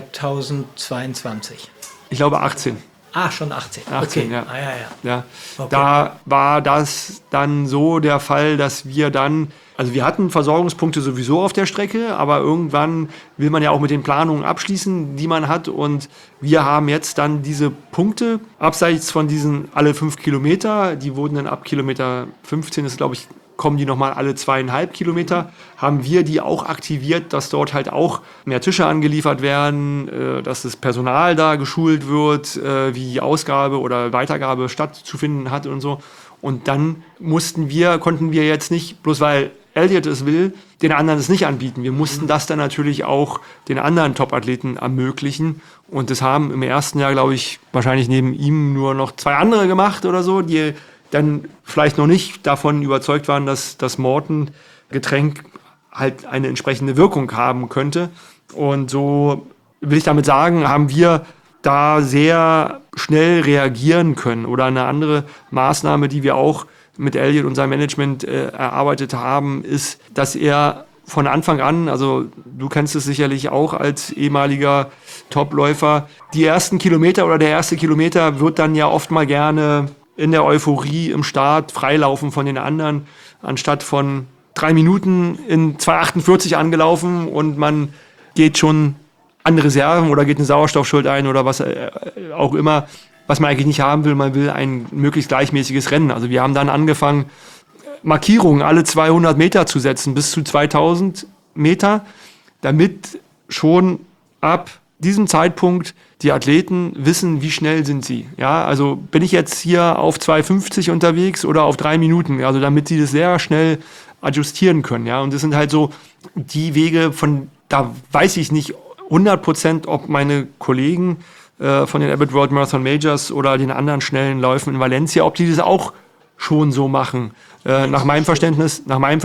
Speaker 2: 2022.
Speaker 3: Ich glaube 18.
Speaker 2: Schon 18.
Speaker 3: 18,
Speaker 2: okay.
Speaker 3: ja.
Speaker 2: Ja. Okay.
Speaker 3: Da war das dann so der Fall, dass wir dann, also wir hatten Versorgungspunkte sowieso auf der Strecke, aber irgendwann will man ja auch mit den Planungen abschließen, die man hat. Und wir haben jetzt dann diese Punkte, abseits von diesen alle 5 Kilometer, die wurden dann ab Kilometer 15, ist glaube ich, kommen die nochmal alle 2,5 Kilometer, haben wir die auch aktiviert, dass dort halt auch mehr Tische angeliefert werden, dass das Personal da geschult wird, wie Ausgabe oder Weitergabe stattzufinden hat und so. Und dann konnten wir jetzt nicht, bloß weil Elliott es will, den anderen es nicht anbieten. Wir mussten das dann natürlich auch den anderen Top-Athleten ermöglichen. Und das haben im ersten Jahr, glaube ich, wahrscheinlich neben ihm nur noch 2 andere gemacht oder so, die dann vielleicht noch nicht davon überzeugt waren, dass das Morten-Getränk halt eine entsprechende Wirkung haben könnte. Und so will ich damit sagen, haben wir da sehr schnell reagieren können. Oder eine andere Maßnahme, die wir auch mit Elliott und seinem Management erarbeitet haben, ist, dass er von Anfang an, also du kennst es sicherlich auch als ehemaliger Topläufer, die ersten Kilometer oder der erste Kilometer wird dann ja oft mal gerne in der Euphorie im Start freilaufen von den anderen, anstatt von 3 Minuten in 2,48 angelaufen und man geht schon an Reserven oder geht eine Sauerstoffschuld ein oder was auch immer, was man eigentlich nicht haben will. Man will ein möglichst gleichmäßiges Rennen. Also wir haben dann angefangen, Markierungen alle 200 Meter zu setzen, bis zu 2000 Meter, damit schon ab diesem Zeitpunkt die Athleten wissen, wie schnell sind sie. Ja, also bin ich jetzt hier auf 2,50 unterwegs oder auf 3 Minuten, also damit sie das sehr schnell adjustieren können. Ja, und das sind halt so die Wege, da weiß ich nicht 100%, ob meine Kollegen von den Abbott World Marathon Majors oder den anderen schnellen Läufen in Valencia, ob die das auch schon so machen. Nach meinem Verständnis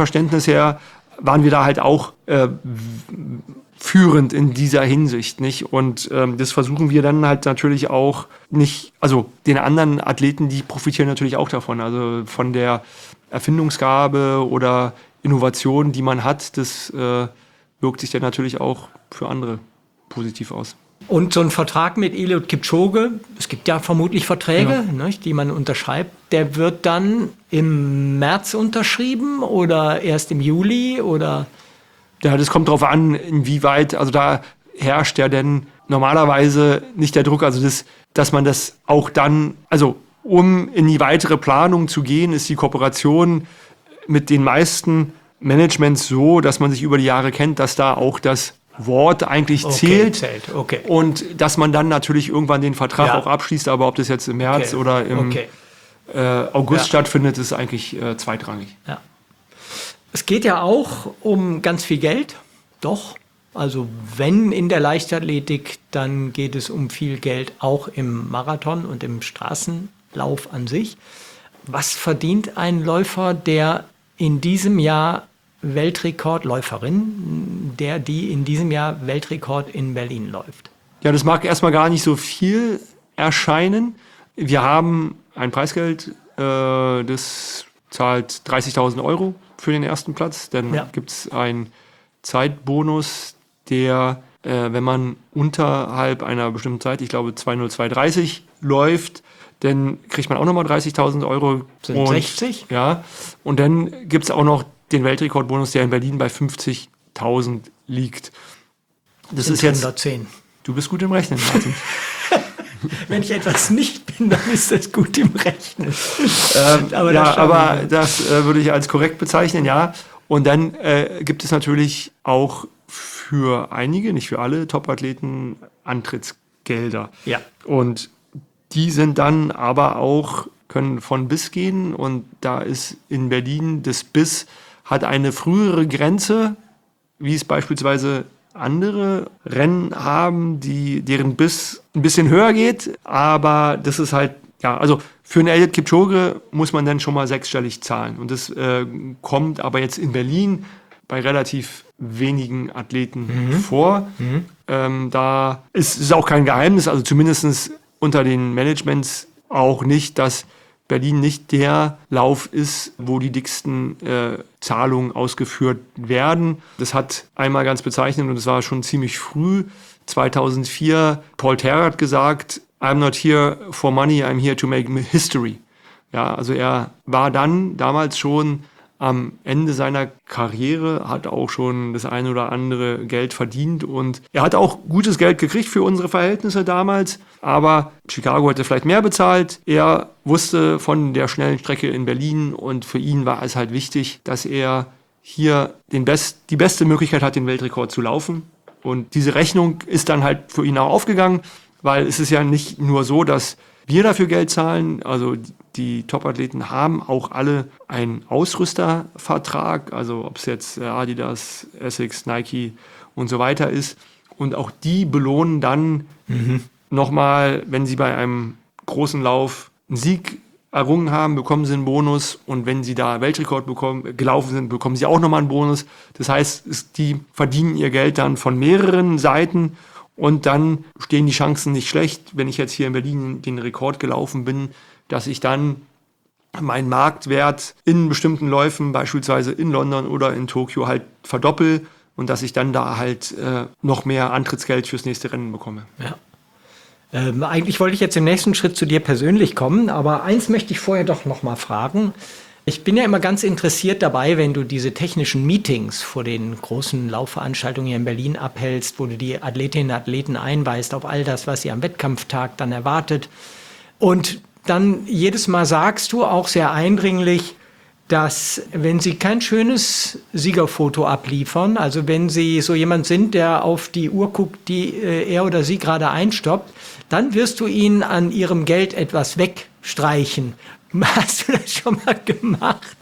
Speaker 3: her waren wir da halt auch führend in dieser Hinsicht, nicht? Und das versuchen wir dann halt natürlich auch nicht, also den anderen Athleten, die profitieren natürlich auch davon, also von der Erfindungsgabe oder Innovation, die man hat, das wirkt sich dann natürlich auch für andere positiv aus.
Speaker 2: Und so ein Vertrag mit Eliud Kipchoge, es gibt ja vermutlich Verträge, die man unterschreibt, der wird dann im März unterschrieben oder erst im Juli oder?
Speaker 3: Ja, das kommt darauf an, inwieweit, also da herrscht ja denn normalerweise nicht der Druck, also dass man das auch dann, also um in die weitere Planung zu gehen, ist die Kooperation mit den meisten Managements so, dass man sich über die Jahre kennt, dass da auch das Wort eigentlich zählt.
Speaker 2: Okay.
Speaker 3: Und dass man dann natürlich irgendwann den Vertrag auch abschließt, aber ob das jetzt im März oder im August stattfindet, ist eigentlich zweitrangig.
Speaker 2: Ja. Es geht ja auch um ganz viel Geld, doch. Also wenn in der Leichtathletik, dann geht es um viel Geld auch im Marathon und im Straßenlauf an sich. Was verdient ein Läufer, der in diesem Jahr Weltrekordläuferin, die in diesem Jahr Weltrekord in Berlin läuft.
Speaker 3: Ja, das mag erstmal gar nicht so viel erscheinen. Wir haben ein Preisgeld, das zahlt 30.000 € für den ersten Platz. Dann gibt es einen Zeitbonus, der, wenn man unterhalb einer bestimmten Zeit, ich glaube 2:02:30 läuft, dann kriegt man auch nochmal 30.000 €.
Speaker 2: Sind 60?
Speaker 3: Ja, und dann gibt es auch noch den Weltrekordbonus, der in Berlin bei 50.000 liegt. Das ist jetzt
Speaker 2: 110.
Speaker 3: Du bist gut im Rechnen, Martin.
Speaker 2: Wenn ich etwas nicht bin, dann ist das gut im Rechnen.
Speaker 3: Aber das würde ich als korrekt bezeichnen, ja. Und dann gibt es natürlich auch für einige, nicht für alle Top-Athleten, Antrittsgelder.
Speaker 2: Ja.
Speaker 3: Und die sind dann aber auch, können von bis gehen. Und da ist in Berlin das bis hat eine frühere Grenze, wie es beispielsweise andere Rennen haben, deren Biss ein bisschen höher geht, aber das ist halt, ja, also für einen Eliud Kipchoge muss man dann schon mal 6-stellig zahlen und das kommt aber jetzt in Berlin bei relativ wenigen Athleten vor. Da ist auch kein Geheimnis, also zumindest unter den Managements auch nicht, dass Berlin nicht der Lauf ist, wo die dicksten Zahlungen ausgeführt werden. Das hat einmal ganz bezeichnend und das war schon ziemlich früh, 2004, Paul Terra hat gesagt, I'm not here for money, I'm here to make history. Ja, also er war damals schon am Ende seiner Karriere, hat auch schon das ein oder andere Geld verdient und er hat auch gutes Geld gekriegt für unsere Verhältnisse damals, aber Chicago hätte vielleicht mehr bezahlt. Er wusste von der schnellen Strecke in Berlin und für ihn war es halt wichtig, dass er hier die beste Möglichkeit hat, den Weltrekord zu laufen. Und diese Rechnung ist dann halt für ihn auch aufgegangen, weil es ist ja nicht nur so, dass wir dafür Geld zahlen, also die Top-Athleten haben auch alle einen Ausrüstervertrag, also ob es jetzt Adidas, Essex, Nike und so weiter ist. Und auch die belohnen dann nochmal, wenn sie bei einem großen Lauf einen Sieg errungen haben, bekommen sie einen Bonus. Und wenn sie da Weltrekord gelaufen sind, bekommen sie auch nochmal einen Bonus. Das heißt, die verdienen ihr Geld dann von mehreren Seiten. Und dann stehen die Chancen nicht schlecht, wenn ich jetzt hier in Berlin den Rekord gelaufen bin, dass ich dann meinen Marktwert in bestimmten Läufen, beispielsweise in London oder in Tokio, halt verdoppel und dass ich dann da halt noch mehr Antrittsgeld fürs nächste Rennen bekomme.
Speaker 2: Ja. Eigentlich wollte ich jetzt im nächsten Schritt zu dir persönlich kommen, aber eins möchte ich vorher doch noch mal fragen. Ich bin ja immer ganz interessiert dabei, wenn du diese technischen Meetings vor den großen Laufveranstaltungen hier in Berlin abhältst, wo du die Athletinnen und Athleten einweist auf all das, was sie am Wettkampftag dann erwartet. Und dann jedes Mal sagst du auch sehr eindringlich, dass wenn sie kein schönes Siegerfoto abliefern, also wenn sie so jemand sind, der auf die Uhr guckt, die er oder sie gerade einstoppt, dann wirst du ihnen an ihrem Geld etwas wegstreichen. Hast du das schon mal gemacht?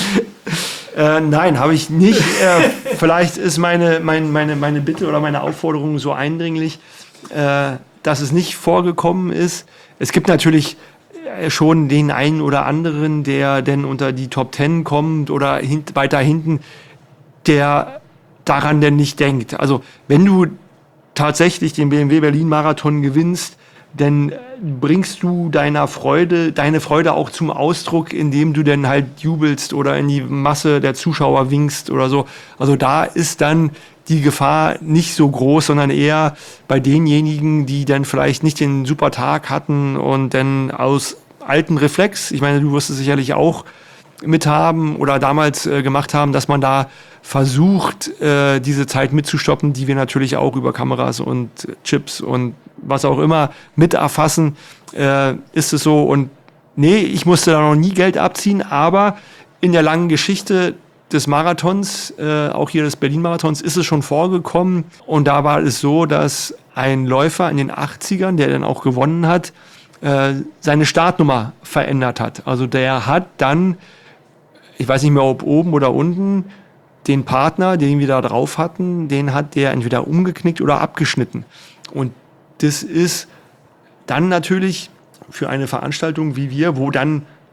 Speaker 3: Nein, habe ich nicht. Vielleicht ist meine Bitte oder meine Aufforderung so eindringlich, dass es nicht vorgekommen ist. Es gibt natürlich schon den einen oder anderen, der denn unter die Top 10 kommt oder weiter hinten, der daran denn nicht denkt. Also wenn du tatsächlich den BMW Berlin Marathon gewinnst, dann bringst du deine Freude auch zum Ausdruck, indem du dann halt jubelst oder in die Masse der Zuschauer winkst oder so. Also da ist dann die Gefahr nicht so groß, sondern eher bei denjenigen, die dann vielleicht nicht den super Tag hatten und dann aus alten Reflex, ich meine, du wirst es sicherlich auch mithaben oder damals gemacht haben, dass man da versucht, diese Zeit mitzustoppen, die wir natürlich auch über Kameras und Chips und was auch immer mit erfassen, ist es so. Und nee, ich musste da noch nie Geld abziehen, aber in der langen Geschichte des Marathons, auch hier des Berlin-Marathons, ist es schon vorgekommen. Und da war es so, dass ein Läufer in den 80ern, der dann auch gewonnen hat, seine Startnummer verändert hat. Also der hat dann, ich weiß nicht mehr, ob oben oder unten, den Partner, den wir da drauf hatten, den hat der entweder umgeknickt oder abgeschnitten. Und das ist dann natürlich für eine Veranstaltung wie wir, wo dann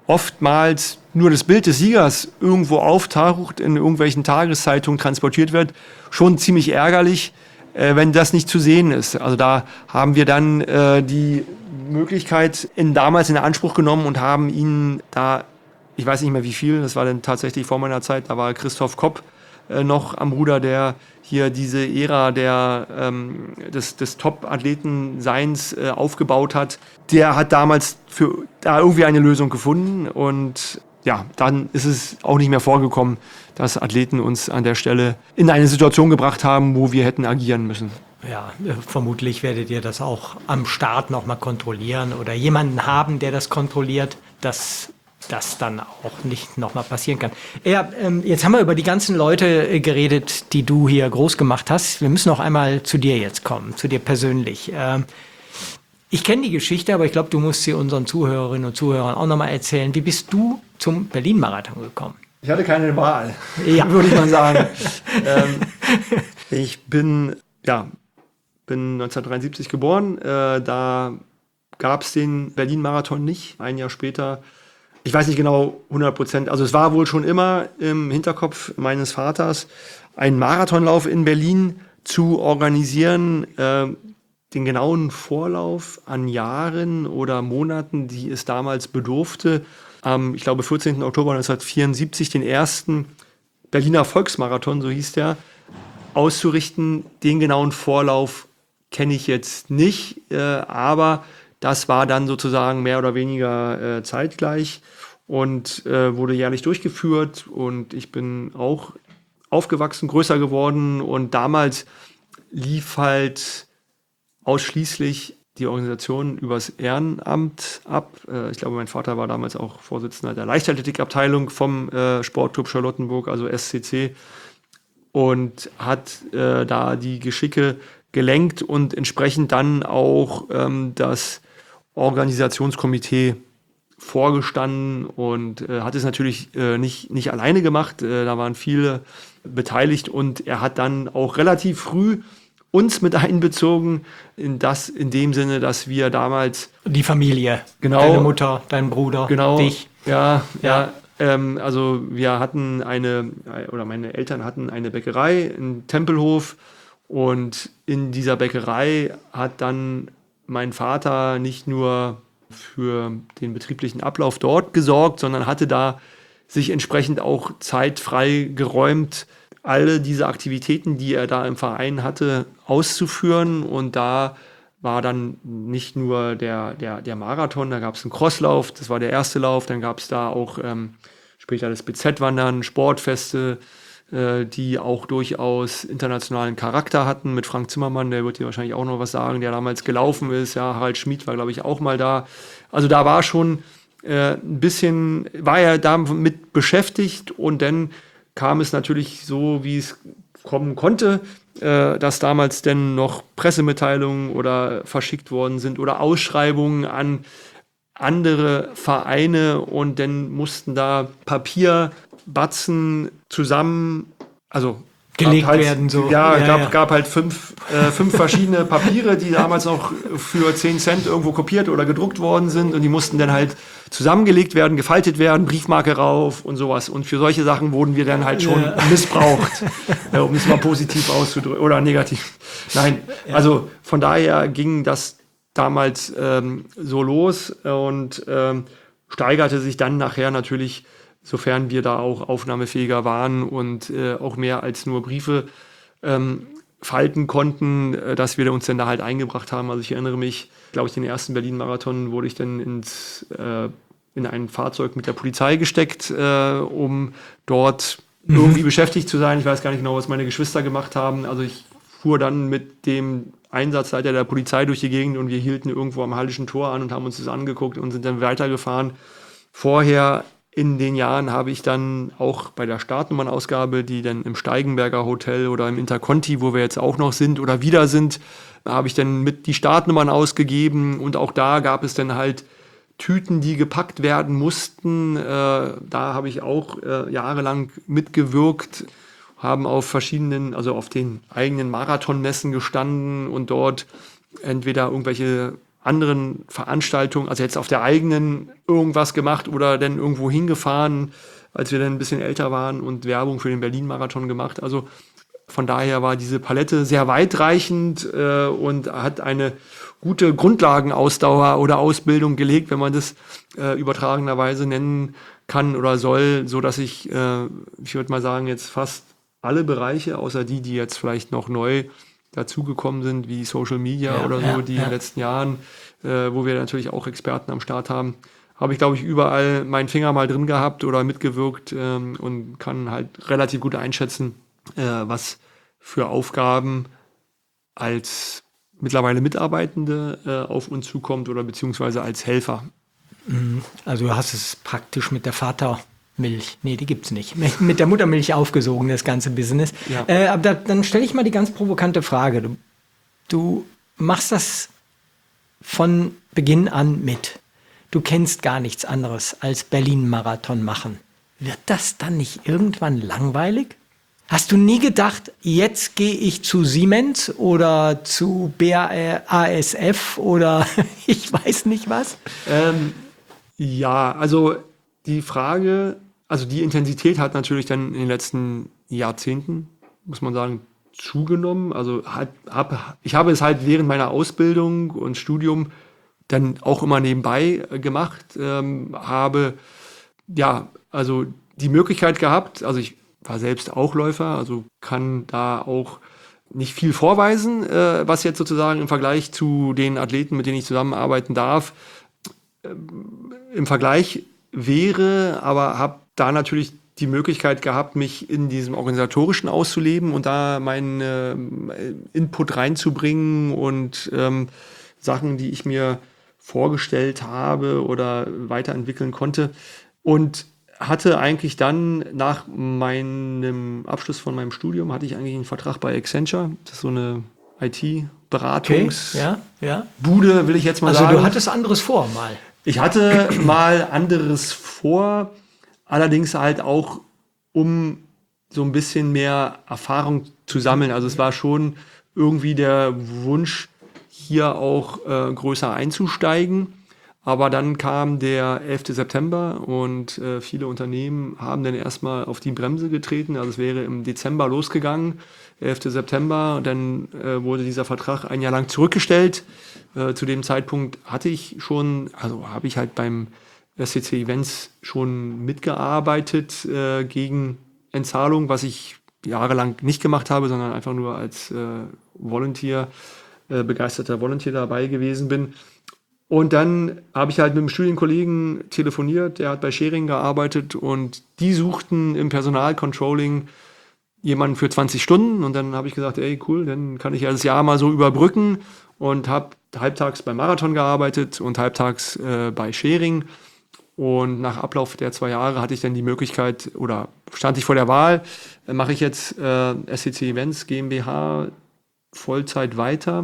Speaker 3: oftmals nur das Bild des Siegers irgendwo auftaucht, in irgendwelchen Tageszeitungen transportiert wird, schon ziemlich ärgerlich, wenn das nicht zu sehen ist. Also da haben wir dann die Möglichkeit damals in Anspruch genommen und haben ihn da, ich weiß nicht mehr wie viel, das war dann tatsächlich vor meiner Zeit, da war Christoph Kopp noch am Ruder, der hier diese Ära des Top-Athleten-Seins aufgebaut hat. Der hat damals da irgendwie eine Lösung gefunden und ja, dann ist es auch nicht mehr vorgekommen, dass Athleten uns an der Stelle in eine Situation gebracht haben, wo wir hätten agieren müssen.
Speaker 2: Ja, vermutlich werdet ihr das auch am Start nochmal kontrollieren oder jemanden haben, der das kontrolliert, dass das dann auch nicht nochmal passieren kann. Ja, jetzt haben wir über die ganzen Leute geredet, die du hier groß gemacht hast. Wir müssen noch einmal zu dir jetzt kommen, zu dir persönlich. Ich kenne die Geschichte, aber ich glaube, du musst sie unseren Zuhörerinnen und Zuhörern auch nochmal erzählen. Wie bist du zum Berlin-Marathon gekommen?
Speaker 3: Ich hatte keine Wahl,
Speaker 2: ja.
Speaker 3: Würde ich mal sagen. Ich bin 1973 geboren. Da gab es den Berlin-Marathon nicht. Ein Jahr später, ich weiß nicht genau 100%, also es war wohl schon immer im Hinterkopf meines Vaters, einen Marathonlauf in Berlin zu organisieren. Den genauen Vorlauf an Jahren oder Monaten, die es damals bedurfte, am, ich glaube, 14. Oktober 1974 den ersten Berliner Volksmarathon, so hieß der, auszurichten. Den genauen Vorlauf kenne ich jetzt nicht, aber das war dann sozusagen mehr oder weniger zeitgleich und wurde jährlich durchgeführt. Und ich bin auch aufgewachsen, größer geworden und damals lief halt ausschließlich die Organisation übers Ehrenamt ab. Ich glaube, mein Vater war damals auch Vorsitzender der Leichtathletikabteilung vom Sportclub Charlottenburg, also SCC, und hat da die Geschicke gelenkt und entsprechend dann auch das Organisationskomitee vorgestanden und hat es natürlich nicht alleine gemacht. Da waren viele beteiligt und er hat dann auch relativ früh uns mit einbezogen, in dem Sinne, dass wir damals...
Speaker 2: Die Familie,
Speaker 3: genau,
Speaker 2: deine Mutter, dein Bruder,
Speaker 3: genau,
Speaker 2: dich.
Speaker 3: Ja. Also wir hatten meine Eltern hatten eine Bäckerei in Tempelhof und in dieser Bäckerei hat dann mein Vater nicht nur für den betrieblichen Ablauf dort gesorgt, sondern hatte da sich entsprechend auch Zeit frei geräumt, alle diese Aktivitäten, die er da im Verein hatte, auszuführen. Und da war dann nicht nur der Marathon, da gab es einen Crosslauf, das war der erste Lauf, dann gab es da auch später das BZ-Wandern, Sportfeste, die auch durchaus internationalen Charakter hatten, mit Frank Zimmermann, der wird hier wahrscheinlich auch noch was sagen, der damals gelaufen ist. Ja, Harald Schmid war, glaube ich, auch mal da. Also da war schon war er damit beschäftigt und dann kam es natürlich so, wie es kommen konnte, dass damals dann noch Pressemitteilungen oder verschickt worden sind oder Ausschreibungen an andere Vereine und dann mussten da Papierbatzen zusammen, also
Speaker 2: gelegt werden. So.
Speaker 3: Ja, gab halt fünf verschiedene Papiere, die damals noch für 10 Cent irgendwo kopiert oder gedruckt worden sind und die mussten dann halt zusammengelegt werden, gefaltet werden, Briefmarke rauf und sowas. Und für solche Sachen wurden wir dann halt schon missbraucht, um es mal positiv auszudrücken oder negativ. Nein, also von daher ging das damals so los und steigerte sich dann nachher natürlich, sofern wir da auch aufnahmefähiger waren und auch mehr als nur Briefe falten konnten, dass wir uns dann da halt eingebracht haben. Also ich erinnere mich, glaube ich, den ersten Berlin-Marathon wurde ich dann in ein Fahrzeug mit der Polizei gesteckt, um dort irgendwie beschäftigt zu sein. Ich weiß gar nicht genau, was meine Geschwister gemacht haben. Also ich fuhr dann mit dem Einsatzleiter der Polizei durch die Gegend und wir hielten irgendwo am Hallischen Tor an und haben uns das angeguckt und sind dann weitergefahren. Vorher in den Jahren habe ich dann auch bei der Startnummernausgabe, die dann im Steigenberger Hotel oder im Interconti, wo wir jetzt auch noch sind oder wieder sind, habe ich dann mit die Startnummern ausgegeben und auch da gab es dann halt Tüten, die gepackt werden mussten. Da habe ich auch jahrelang mitgewirkt, haben auf den eigenen Marathonmessen gestanden und dort entweder irgendwelche anderen Veranstaltungen, also jetzt auf der eigenen irgendwas gemacht oder dann irgendwo hingefahren, als wir dann ein bisschen älter waren und Werbung für den Berlin-Marathon gemacht. Also von daher war diese Palette sehr weitreichend und hat eine gute Grundlagenausdauer oder Ausbildung gelegt, wenn man das übertragenerweise nennen kann oder soll, so dass ich würde mal sagen, jetzt fast alle Bereiche, außer die jetzt vielleicht noch neu dazugekommen sind, wie Social Media oder so, die in den letzten Jahren, wo wir natürlich auch Experten am Start haben, habe ich, glaube ich, überall meinen Finger mal drin gehabt oder mitgewirkt und kann halt relativ gut einschätzen, was für Aufgaben als mittlerweile Mitarbeitende auf uns zukommt oder beziehungsweise als Helfer.
Speaker 2: Also du hast es praktisch mit der Vatermilch, nee, die gibt's nicht, mit der Muttermilch aufgesogen, das ganze Business. Ja. Aber dann stelle ich mal die ganz provokante Frage. Du machst das von Beginn an mit. Du kennst gar nichts anderes als Berlin-Marathon machen. Wird das dann nicht irgendwann langweilig? Hast du nie gedacht, jetzt gehe ich zu Siemens oder zu BASF oder ich weiß nicht was?
Speaker 3: Ja, also die Frage, also die Intensität hat natürlich dann in den letzten Jahrzehnten, muss man sagen, zugenommen. Also ich habe es halt während meiner Ausbildung und Studium dann auch immer nebenbei gemacht, habe ja also die Möglichkeit gehabt, also ich war selbst auch Läufer, also kann da auch nicht viel vorweisen, was jetzt sozusagen im Vergleich zu den Athleten, mit denen ich zusammenarbeiten darf, im Vergleich wäre, aber habe da natürlich die Möglichkeit gehabt, mich in diesem Organisatorischen auszuleben und da meinen Input reinzubringen und Sachen, die ich mir vorgestellt habe oder weiterentwickeln konnte. Und hatte eigentlich dann nach meinem Abschluss von meinem Studium, hatte ich eigentlich einen Vertrag bei Accenture. Das ist so eine IT-Beratungs-Bude, will ich jetzt mal sagen.
Speaker 2: Also du hattest anderes vor mal.
Speaker 3: Ich hatte mal anderes vor, allerdings halt auch, um so ein bisschen mehr Erfahrung zu sammeln. Also es war schon irgendwie der Wunsch, hier auch größer einzusteigen. Aber dann kam der 11. September und viele Unternehmen haben dann erstmal auf die Bremse getreten. Also es wäre im Dezember losgegangen, 11. September. Dann wurde dieser Vertrag ein Jahr lang zurückgestellt. Zu dem Zeitpunkt habe ich halt beim SCC Events schon mitgearbeitet gegen Entzahlung, was ich jahrelang nicht gemacht habe, sondern einfach nur als begeisterter Volunteer dabei gewesen bin. Und dann habe ich halt mit einem Studienkollegen telefoniert, der hat bei Schering gearbeitet und die suchten im Personalcontrolling jemanden für 20 Stunden und dann habe ich gesagt, ey cool, dann kann ich ja das Jahr mal so überbrücken und habe halbtags beim Marathon gearbeitet und halbtags bei Schering und nach Ablauf der 2 Jahre hatte ich dann die Möglichkeit oder stand ich vor der Wahl, mache ich jetzt SCC Events GmbH Vollzeit weiter.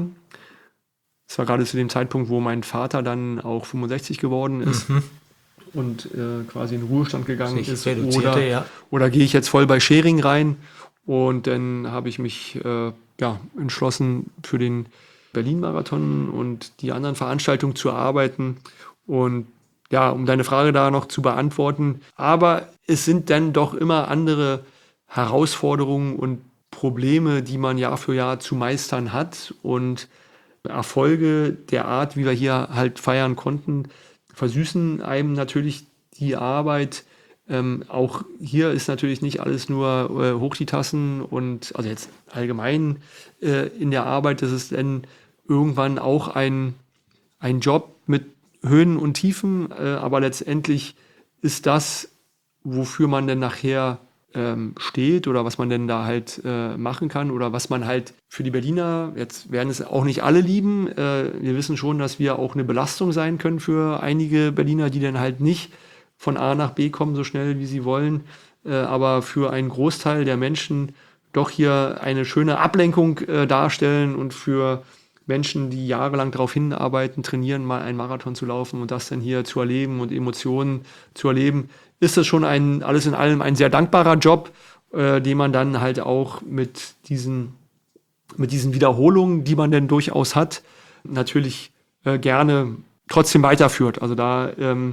Speaker 3: Das war gerade zu dem Zeitpunkt, wo mein Vater dann auch 65 geworden ist und quasi in den Ruhestand gegangen ist. Oder gehe ich jetzt voll bei Schering rein. Und dann habe ich mich entschlossen, für den Berlin-Marathon und die anderen Veranstaltungen zu arbeiten. Und ja, um deine Frage da noch zu beantworten. Aber es sind dann doch immer andere Herausforderungen und Probleme, die man Jahr für Jahr zu meistern hat. Und Erfolge der Art, wie wir hier halt feiern konnten, versüßen einem natürlich die Arbeit. Auch hier ist natürlich nicht alles nur hoch die Tassen und also jetzt allgemein in der Arbeit, das ist dann irgendwann auch ein Job mit Höhen und Tiefen, aber letztendlich ist das, wofür man denn nachher steht oder was man denn da halt machen kann oder was man halt für die Berliner, jetzt werden es auch nicht alle lieben, wir wissen schon, dass wir auch eine Belastung sein können für einige Berliner, die dann halt nicht von A nach B kommen so schnell, wie sie wollen, aber für einen Großteil der Menschen doch hier eine schöne Ablenkung darstellen und für Menschen, die jahrelang darauf hinarbeiten, trainieren, mal einen Marathon zu laufen und das dann hier zu erleben und Emotionen zu erleben, ist das schon alles in allem ein sehr dankbarer Job, den man dann halt auch mit diesen Wiederholungen, die man denn durchaus hat, natürlich gerne trotzdem weiterführt. Also da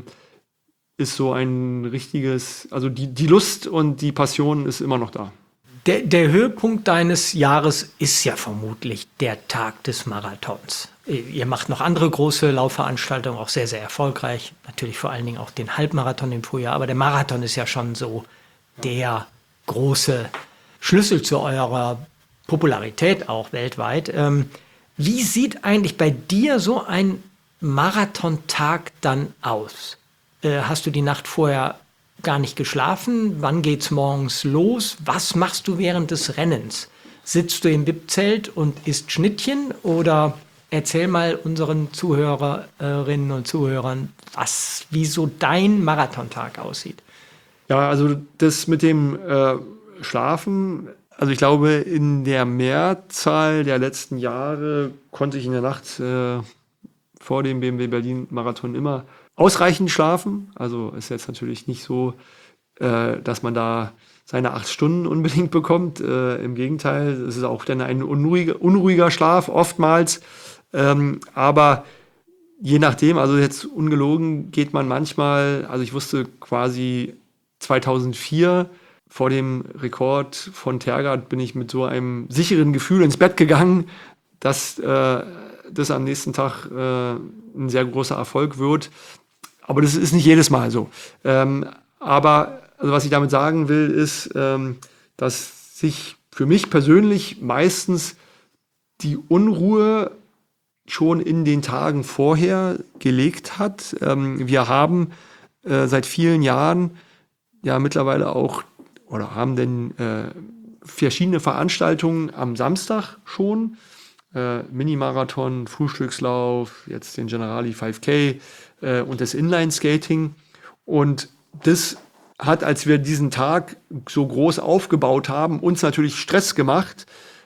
Speaker 3: ist so ein richtiges, also die Lust und die Passion ist immer noch da.
Speaker 2: Der Höhepunkt deines Jahres ist ja vermutlich der Tag des Marathons. Ihr macht noch andere große Laufveranstaltungen, auch sehr, sehr erfolgreich. Natürlich vor allen Dingen auch den Halbmarathon im Frühjahr. Aber der Marathon ist ja schon so der große Schlüssel zu eurer Popularität auch weltweit. Wie sieht eigentlich bei dir so ein Marathontag dann aus? Hast du die Nacht vorher gar nicht geschlafen? Wann geht's morgens los? Was machst du während des Rennens? Sitzt du im VIP-Zelt und isst Schnittchen? Oder erzähl mal unseren Zuhörerinnen und Zuhörern, wie so dein Marathontag aussieht.
Speaker 3: Ja, also das mit dem Schlafen, also ich glaube, in der Mehrzahl der letzten Jahre konnte ich in der Nacht vor dem BMW Berlin-Marathon immer ausreichend schlafen. Also ist jetzt natürlich nicht so, dass man da seine 8 Stunden unbedingt bekommt. Im Gegenteil, es ist auch dann ein unruhiger Schlaf oftmals. Aber je nachdem, also jetzt ungelogen, geht man manchmal, also ich wusste quasi 2004 vor dem Rekord von Tergat bin ich mit so einem sicheren Gefühl ins Bett gegangen, dass das am nächsten Tag ein sehr großer Erfolg wird. Aber das ist nicht jedes Mal so. Aber also was ich damit sagen will, ist, dass sich für mich persönlich meistens die Unruhe schon in den Tagen vorher gelegt hat. Wir haben seit vielen Jahren ja mittlerweile auch oder haben denn verschiedene Veranstaltungen am Samstag schon. Mini-Marathon, Frühstückslauf, jetzt den Generali 5K und das Inline-Skating. Und das hat, als wir diesen Tag so groß aufgebaut haben, uns natürlich Stress gemacht.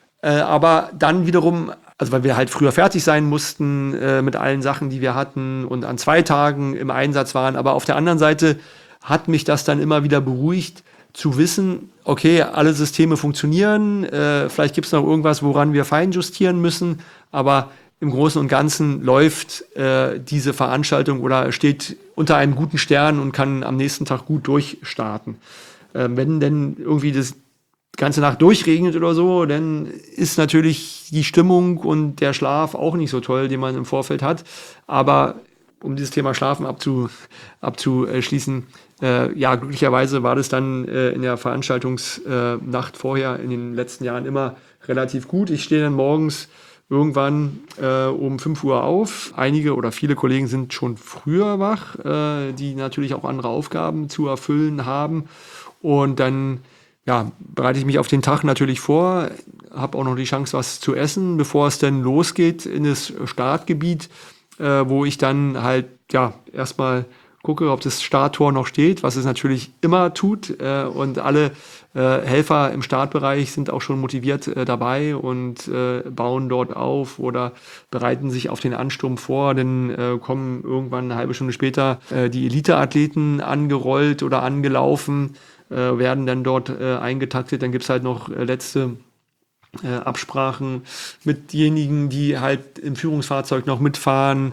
Speaker 3: Aber dann wiederum, also weil wir halt früher fertig sein mussten mit allen Sachen, die wir hatten und an 2 Tagen im Einsatz waren. Aber auf der anderen Seite hat mich das dann immer wieder beruhigt, zu wissen, okay, alle Systeme funktionieren, vielleicht gibt es noch irgendwas, woran wir feinjustieren müssen, aber im Großen und Ganzen läuft diese Veranstaltung oder steht unter einem guten Stern und kann am nächsten Tag gut durchstarten. Wenn denn irgendwie das ganze Nacht durchregnet oder so, dann ist natürlich die Stimmung und der Schlaf auch nicht so toll, den man im Vorfeld hat. Aber um dieses Thema Schlafen abzuschließen, ja, glücklicherweise war das dann in der Veranstaltungsnacht vorher in den letzten Jahren immer relativ gut. Ich stehe dann morgens irgendwann um 5 Uhr auf. Einige oder viele Kollegen sind schon früher wach, die natürlich auch andere Aufgaben zu erfüllen haben. Und dann ja, bereite ich mich auf den Tag natürlich vor, habe auch noch die Chance, was zu essen, bevor es dann losgeht in das Startgebiet, wo ich dann halt ja erstmal gucke, ob das Starttor noch steht, was es natürlich immer tut. Und alle Helfer im Startbereich sind auch schon motiviert dabei und bauen dort auf oder bereiten sich auf den Ansturm vor. Dann kommen irgendwann eine halbe Stunde später die Elite-Athleten angerollt oder angelaufen, werden dann dort eingetaktet. Dann gibt es halt noch letzte Absprachen mit denjenigen, die halt im Führungsfahrzeug noch mitfahren.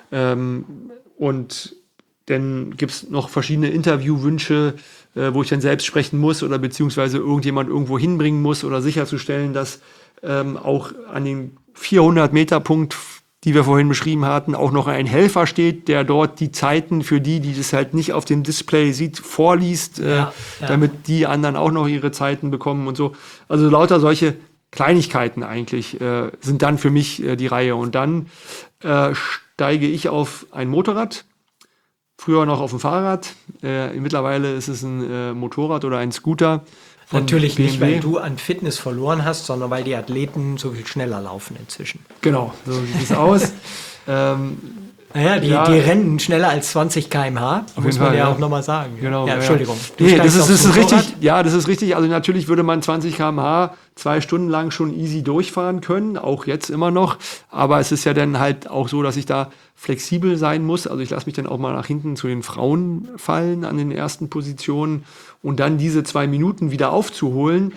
Speaker 3: Und dann gibt es noch verschiedene Interviewwünsche, wo ich dann selbst sprechen muss oder beziehungsweise irgendjemand irgendwo hinbringen muss oder sicherzustellen, dass auch an den 400-Meter-Punkt, die wir vorhin beschrieben hatten, auch noch ein Helfer steht, der dort die Zeiten für die das halt nicht auf dem Display sieht, vorliest, damit die anderen auch noch ihre Zeiten bekommen und so. Also lauter solche Kleinigkeiten eigentlich sind dann für mich die Reihe. Und dann steige ich auf ein Motorrad, früher noch auf dem Fahrrad. Mittlerweile ist es ein Motorrad oder ein Scooter.
Speaker 2: Natürlich nicht, weil du an Fitness verloren hast, sondern weil die Athleten so viel schneller laufen inzwischen.
Speaker 3: Genau, so sieht es aus.
Speaker 2: Naja, die rennen schneller als 20 km/h, muss man ja auch nochmal sagen.
Speaker 3: Genau,
Speaker 2: ja, Entschuldigung.
Speaker 3: Nee, das ist richtig. Ja, das ist richtig. Also natürlich würde man 20 km/h 2 Stunden lang schon easy durchfahren können, auch jetzt immer noch. Aber es ist ja dann halt auch so, dass ich da flexibel sein muss. Also ich lasse mich dann auch mal nach hinten zu den Frauen fallen an den ersten Positionen und dann diese 2 Minuten wieder aufzuholen,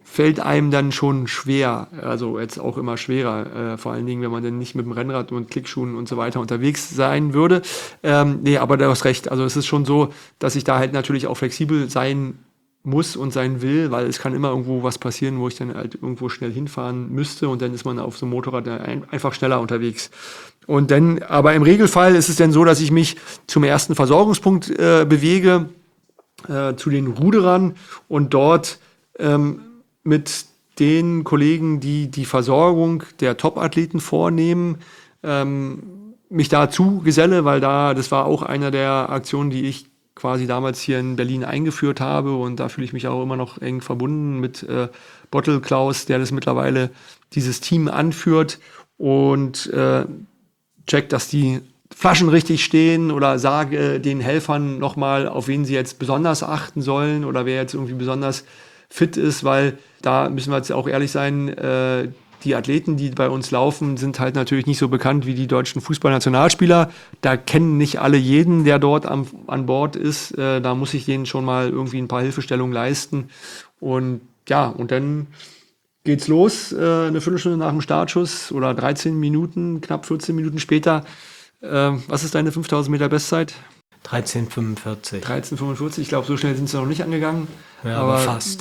Speaker 3: fällt einem dann schon schwer, also jetzt auch immer schwerer, vor allen Dingen, wenn man dann nicht mit dem Rennrad und Klickschuhen und so weiter unterwegs sein würde. Nee, aber du hast recht, also es ist schon so, dass ich da halt natürlich auch flexibel sein muss und sein will, weil es kann immer irgendwo was passieren, wo ich dann halt irgendwo schnell hinfahren müsste und dann ist man auf so einem Motorrad einfach schneller unterwegs. Und dann, aber im Regelfall ist es dann so, dass ich mich zum ersten Versorgungspunkt bewege, zu den Ruderern und dort mit den Kollegen, die die Versorgung der Top-Athleten vornehmen, mich dazu geselle, weil das war auch einer der Aktionen, die ich quasi damals hier in Berlin eingeführt habe und da fühle ich mich auch immer noch eng verbunden mit Bottle Klaus, der das mittlerweile dieses Team anführt und checkt, dass die Flaschen richtig stehen oder sage den Helfern nochmal, auf wen sie jetzt besonders achten sollen oder wer jetzt irgendwie besonders fit ist, weil da müssen wir jetzt auch ehrlich sein, die Athleten, die bei uns laufen, sind halt natürlich nicht so bekannt wie die deutschen Fußballnationalspieler. Da kennen nicht alle jeden, der dort an Bord ist. Da muss ich denen schon mal irgendwie ein paar Hilfestellungen leisten. Und ja, und dann geht's los, eine Viertelstunde nach dem Startschuss oder 13 Minuten, knapp 14 Minuten später. Was ist deine 5000 Meter Bestzeit?
Speaker 2: 13,45.
Speaker 3: 13,45, ich glaube, so schnell sind sie noch nicht angegangen.
Speaker 2: Ja, aber fast.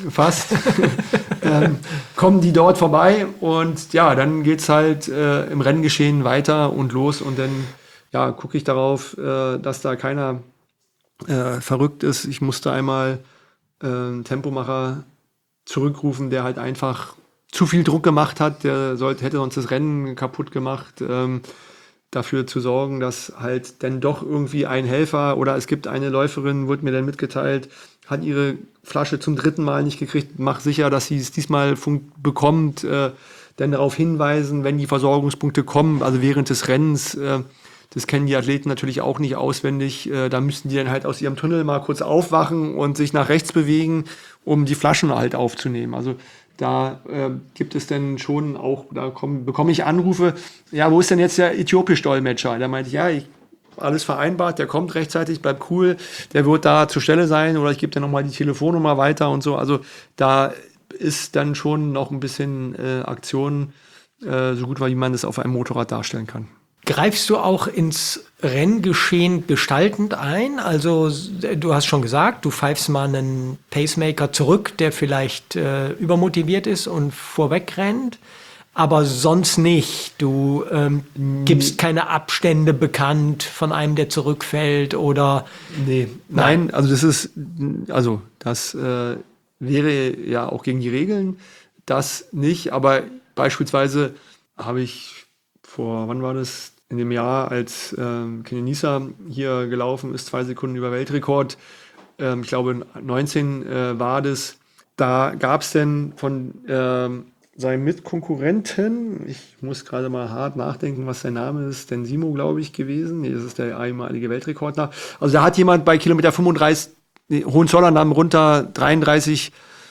Speaker 3: Kommen die dort vorbei und ja, dann geht's halt im Renngeschehen weiter und los und dann gucke ich darauf, dass da keiner verrückt ist. Ich musste einmal einen Tempomacher zurückrufen, der halt einfach zu viel Druck gemacht hat, hätte sonst das Rennen kaputt gemacht. Dafür zu sorgen, dass halt dann doch irgendwie ein Helfer oder es gibt eine Läuferin, wurde mir dann mitgeteilt, hat ihre Flasche zum 3. Mal nicht gekriegt, mach sicher, dass sie es diesmal bekommt, dann darauf hinweisen, wenn die Versorgungspunkte kommen, also während des Rennens, das kennen die Athleten natürlich auch nicht auswendig, da müssen die dann halt aus ihrem Tunnel mal kurz aufwachen und sich nach rechts bewegen, um die Flaschen halt aufzunehmen. Also da gibt es dann schon auch, bekomme ich Anrufe, ja, wo ist denn jetzt der äthiopisch-Dolmetscher? Da meinte ich, ja, alles vereinbart, der kommt rechtzeitig, bleibt cool, der wird da zur Stelle sein oder ich gebe dann nochmal die Telefonnummer weiter und so. Also da ist dann schon noch ein bisschen Aktion, so gut wie man das auf einem Motorrad darstellen kann.
Speaker 2: Greifst du auch ins Renngeschehen gestaltend ein? Also du hast schon gesagt, du pfeifst mal einen Pacemaker zurück, der vielleicht übermotiviert ist und vorwegrennt, aber sonst nicht. Du gibst keine Abstände bekannt von einem, der zurückfällt oder...
Speaker 3: Nein, also das wäre ja auch gegen die Regeln, das nicht, aber beispielsweise habe ich wann war das? In dem Jahr, als Kenenisa hier gelaufen ist, 2 Sekunden über Weltrekord, ich glaube 19 war das, da gab es dann von seinem Mitkonkurrenten, ich muss gerade mal hart nachdenken, was sein Name ist, denn Simo, glaube ich, gewesen, das ist der einmalige Weltrekordler, also da hat jemand bei Kilometer 35, Hohenzollern nahm runter 32,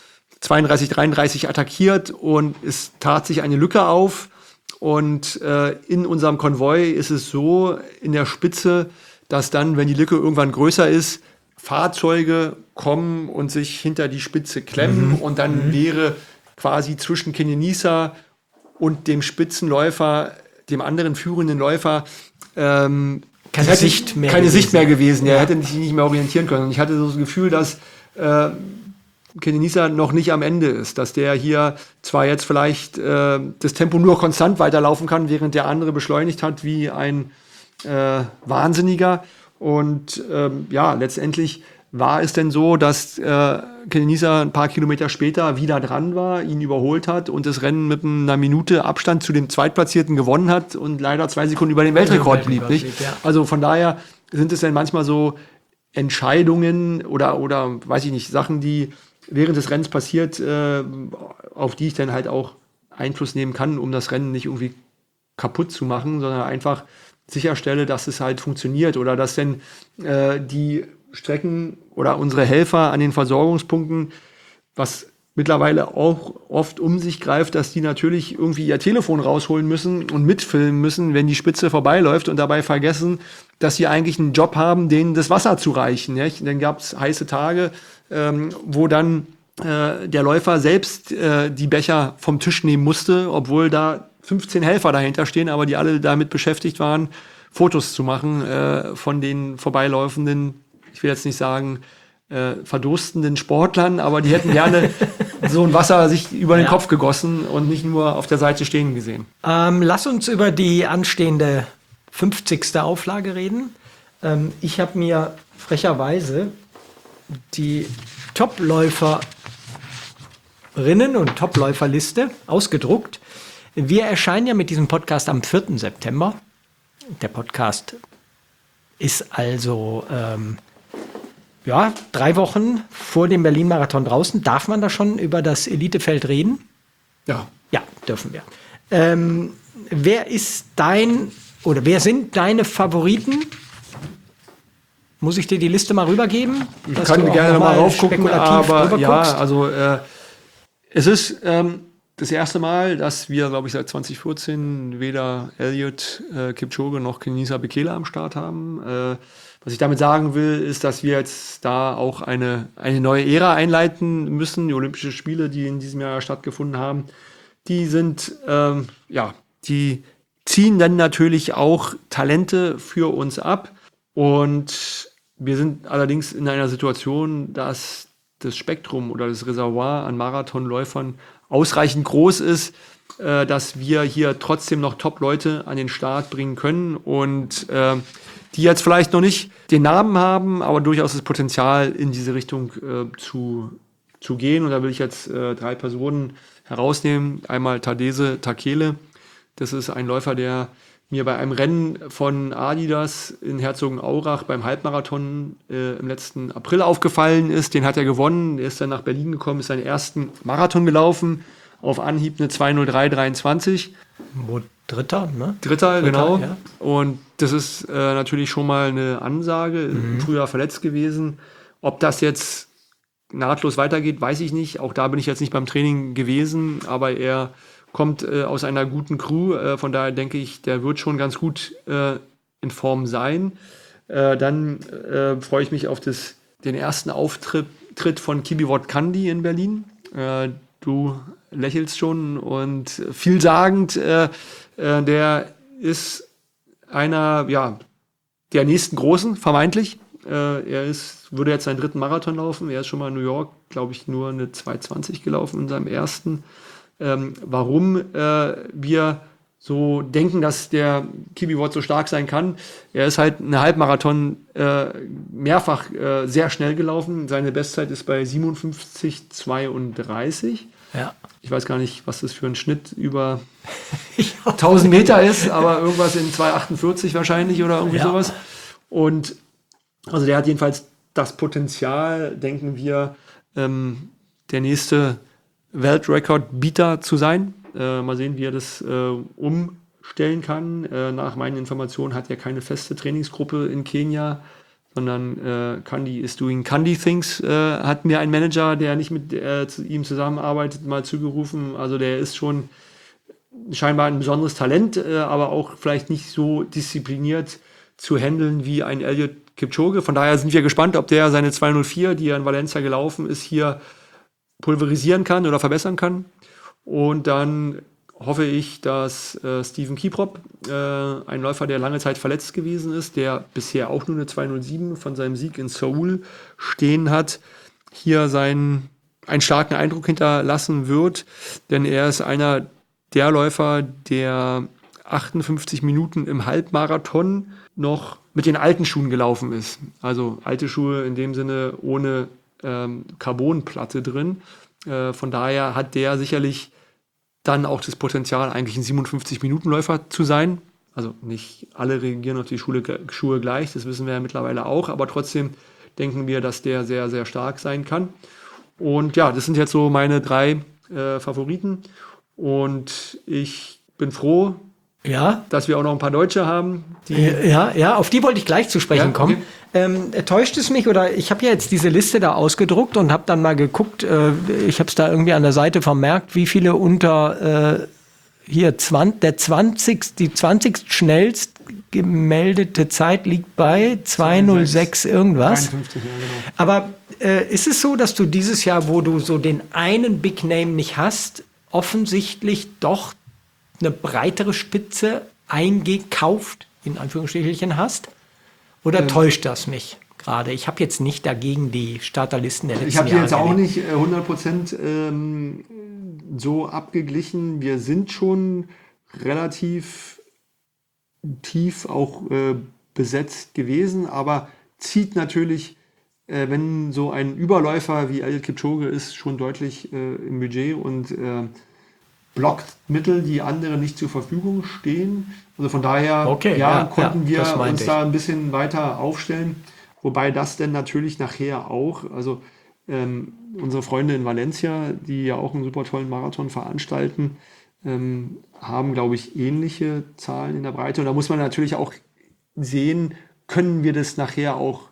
Speaker 3: 33 attackiert und es tat sich eine Lücke auf. Und in unserem Konvoi ist es so in der Spitze, dass dann, wenn die Lücke irgendwann größer ist, Fahrzeuge kommen und sich hinter die Spitze klemmen und dann wäre quasi zwischen Kenenisa und dem Spitzenläufer, dem anderen führenden Läufer, keine Sicht mehr gewesen. Er hätte sich nicht mehr orientieren können. Und ich hatte so das Gefühl, dass Kenenisa noch nicht am Ende ist, dass der hier zwar jetzt vielleicht das Tempo nur konstant weiterlaufen kann, während der andere beschleunigt hat wie ein Wahnsinniger. Und letztendlich war es denn so, dass Kenenisa ein paar Kilometer später wieder dran war, ihn überholt hat und das Rennen mit einer Minute Abstand zu dem Zweitplatzierten gewonnen hat und leider 2 Sekunden über dem Weltrekord blieb. Nicht? Ja. Also von daher sind es dann manchmal so Entscheidungen oder weiß ich nicht, Sachen, die während des Rennens passiert, auf die ich dann halt auch Einfluss nehmen kann, um das Rennen nicht irgendwie kaputt zu machen, sondern einfach sicherstelle, dass es halt funktioniert oder dass dann die Strecken oder unsere Helfer an den Versorgungspunkten, was mittlerweile auch oft um sich greift, dass die natürlich irgendwie ihr Telefon rausholen müssen und mitfilmen müssen, wenn die Spitze vorbeiläuft und dabei vergessen, dass sie eigentlich einen Job haben, denen das Wasser zu reichen. Ja? Dann gab es heiße Tage, wo dann der Läufer selbst die Becher vom Tisch nehmen musste, obwohl da 15 Helfer dahinter stehen, aber die alle damit beschäftigt waren, Fotos zu machen von den vorbeiläufenden, ich will jetzt nicht sagen, verdurstenden Sportlern, aber die hätten gerne so ein Wasser sich über den Kopf gegossen und nicht nur auf der Seite stehen gesehen.
Speaker 2: Lass uns über die anstehende 50. Auflage reden. Ich habe mir frecherweise die Topläuferinnen und Topläuferliste ausgedruckt. Wir erscheinen ja mit diesem Podcast am 4. September. Der Podcast ist also 3 Wochen vor dem Berlin-Marathon draußen. Darf man da schon über das Elitefeld reden?
Speaker 3: Ja.
Speaker 2: Ja, dürfen wir. Wer sind deine Favoriten? Muss ich dir die Liste mal rübergeben?
Speaker 3: Ich kann gerne mal raufgucken, aber ja, also es ist das erste Mal, dass wir, glaube ich, seit 2014 weder Elliot Kipchoge noch Kenenisa Bekele am Start haben. Was ich damit sagen will, ist, dass wir jetzt da auch eine neue Ära einleiten müssen. Die Olympischen Spiele, die in diesem Jahr stattgefunden haben, die sind, die ziehen dann natürlich auch Talente für uns ab. Und wir sind allerdings in einer Situation, dass das Spektrum oder das Reservoir an Marathonläufern ausreichend groß ist, dass wir hier trotzdem noch Top-Leute an den Start bringen können und die jetzt vielleicht noch nicht den Namen haben, aber durchaus das Potenzial in diese Richtung zu gehen. Und da will ich jetzt 3 Personen herausnehmen. Einmal Tadesse Takele. Das ist ein Läufer, der mir bei einem Rennen von Adidas in Herzogenaurach beim Halbmarathon im letzten April aufgefallen ist. Den hat er gewonnen. Er ist dann nach Berlin gekommen, ist seinen ersten Marathon gelaufen. Auf Anhieb eine 2:03:23.
Speaker 2: Dritter, ne?
Speaker 3: Dritter, genau.
Speaker 2: Ja.
Speaker 3: Und das ist natürlich schon mal eine Ansage. Im Frühjahr verletzt gewesen. Ob das jetzt nahtlos weitergeht, weiß ich nicht. Auch da bin ich jetzt nicht beim Training gewesen. Aber er kommt aus einer guten Crew. Von daher denke ich, der wird schon ganz gut in Form sein. Dann freue ich mich auf den ersten Auftritt von Kibiwot Kandi in Berlin. Du lächelst schon und vielsagend. Der ist einer der nächsten Großen, vermeintlich. Würde jetzt seinen 3. Marathon laufen. Er ist schon mal in New York, glaube ich, nur eine 2:20 gelaufen in seinem ersten. Warum wir so denken, dass der Kibiwot so stark sein kann. Er ist halt eine Halbmarathon mehrfach sehr schnell gelaufen. Seine Bestzeit ist bei 57:32.
Speaker 2: Ja.
Speaker 3: Ich weiß gar nicht, was das für ein Schnitt über 1000 Meter ist, aber irgendwas in 2:48 wahrscheinlich oder irgendwie sowas. Und also der hat jedenfalls das Potenzial, denken wir, der nächste Weltrekordbieter zu sein. Mal sehen, wie er das umstellen kann. Nach meinen Informationen hat er keine feste Trainingsgruppe in Kenia, sondern Kandi is doing Kandi things, hat mir ein Manager, der nicht mit ihm zusammenarbeitet, mal zugerufen. Also der ist schon scheinbar ein besonderes Talent, aber auch vielleicht nicht so diszipliniert zu handeln wie ein Elliot Kipchoge. Von daher sind wir gespannt, ob der seine 2:04, die er in Valencia gelaufen ist, hier pulverisieren kann oder verbessern kann. Und dann hoffe ich, dass Steven Kiprop, ein Läufer, der lange Zeit verletzt gewesen ist, der bisher auch nur eine 2:07 von seinem Sieg in Seoul stehen hat, hier einen starken Eindruck hinterlassen wird. Denn er ist einer der Läufer, der 58 Minuten im Halbmarathon noch mit den alten Schuhen gelaufen ist. Also alte Schuhe in dem Sinne ohne Carbonplatte drin. Von daher hat der sicherlich dann auch das Potenzial, eigentlich ein 57-Minuten-Läufer zu sein. Also nicht alle reagieren auf die Schuhe gleich, das wissen wir ja mittlerweile auch, aber trotzdem denken wir, dass der sehr, sehr stark sein kann. Und ja, das sind jetzt so meine 3 Favoriten. Und ich bin froh, dass wir auch noch ein paar Deutsche haben.
Speaker 2: Auf die wollte ich gleich zu sprechen kommen. Täuscht es mich, oder ich habe ja jetzt diese Liste da ausgedruckt und habe dann mal geguckt, ich habe es da irgendwie an der Seite vermerkt, wie viele unter die 20 schnellst gemeldete Zeit liegt bei 2:06 irgendwas.
Speaker 3: 53, ja, genau.
Speaker 2: Aber ist es so, dass du dieses Jahr, wo du so den einen Big Name nicht hast, offensichtlich doch eine breitere Spitze eingekauft, in Anführungsstrichen, hast? Oder täuscht das mich gerade? Ich habe jetzt nicht dagegen die Starterlisten der letzten
Speaker 3: Ich habe die
Speaker 2: Jahre
Speaker 3: jetzt auch
Speaker 2: gelesen.
Speaker 3: nicht 100% so abgeglichen. Wir sind schon relativ tief auch besetzt gewesen, aber zieht natürlich, wenn so ein Überläufer wie Eliud Kipchoge ist, schon deutlich im Budget und blockt Mittel, die anderen nicht zur Verfügung stehen. Also von daher
Speaker 2: Okay,
Speaker 3: konnten
Speaker 2: das
Speaker 3: wir
Speaker 2: meinte
Speaker 3: uns
Speaker 2: ich.
Speaker 3: da ein bisschen weiter aufstellen, wobei das dann natürlich nachher auch, also unsere Freunde in Valencia, die ja auch einen super tollen Marathon veranstalten, haben, glaube ich, ähnliche Zahlen in der Breite. Und da muss man natürlich auch sehen, können wir das nachher auch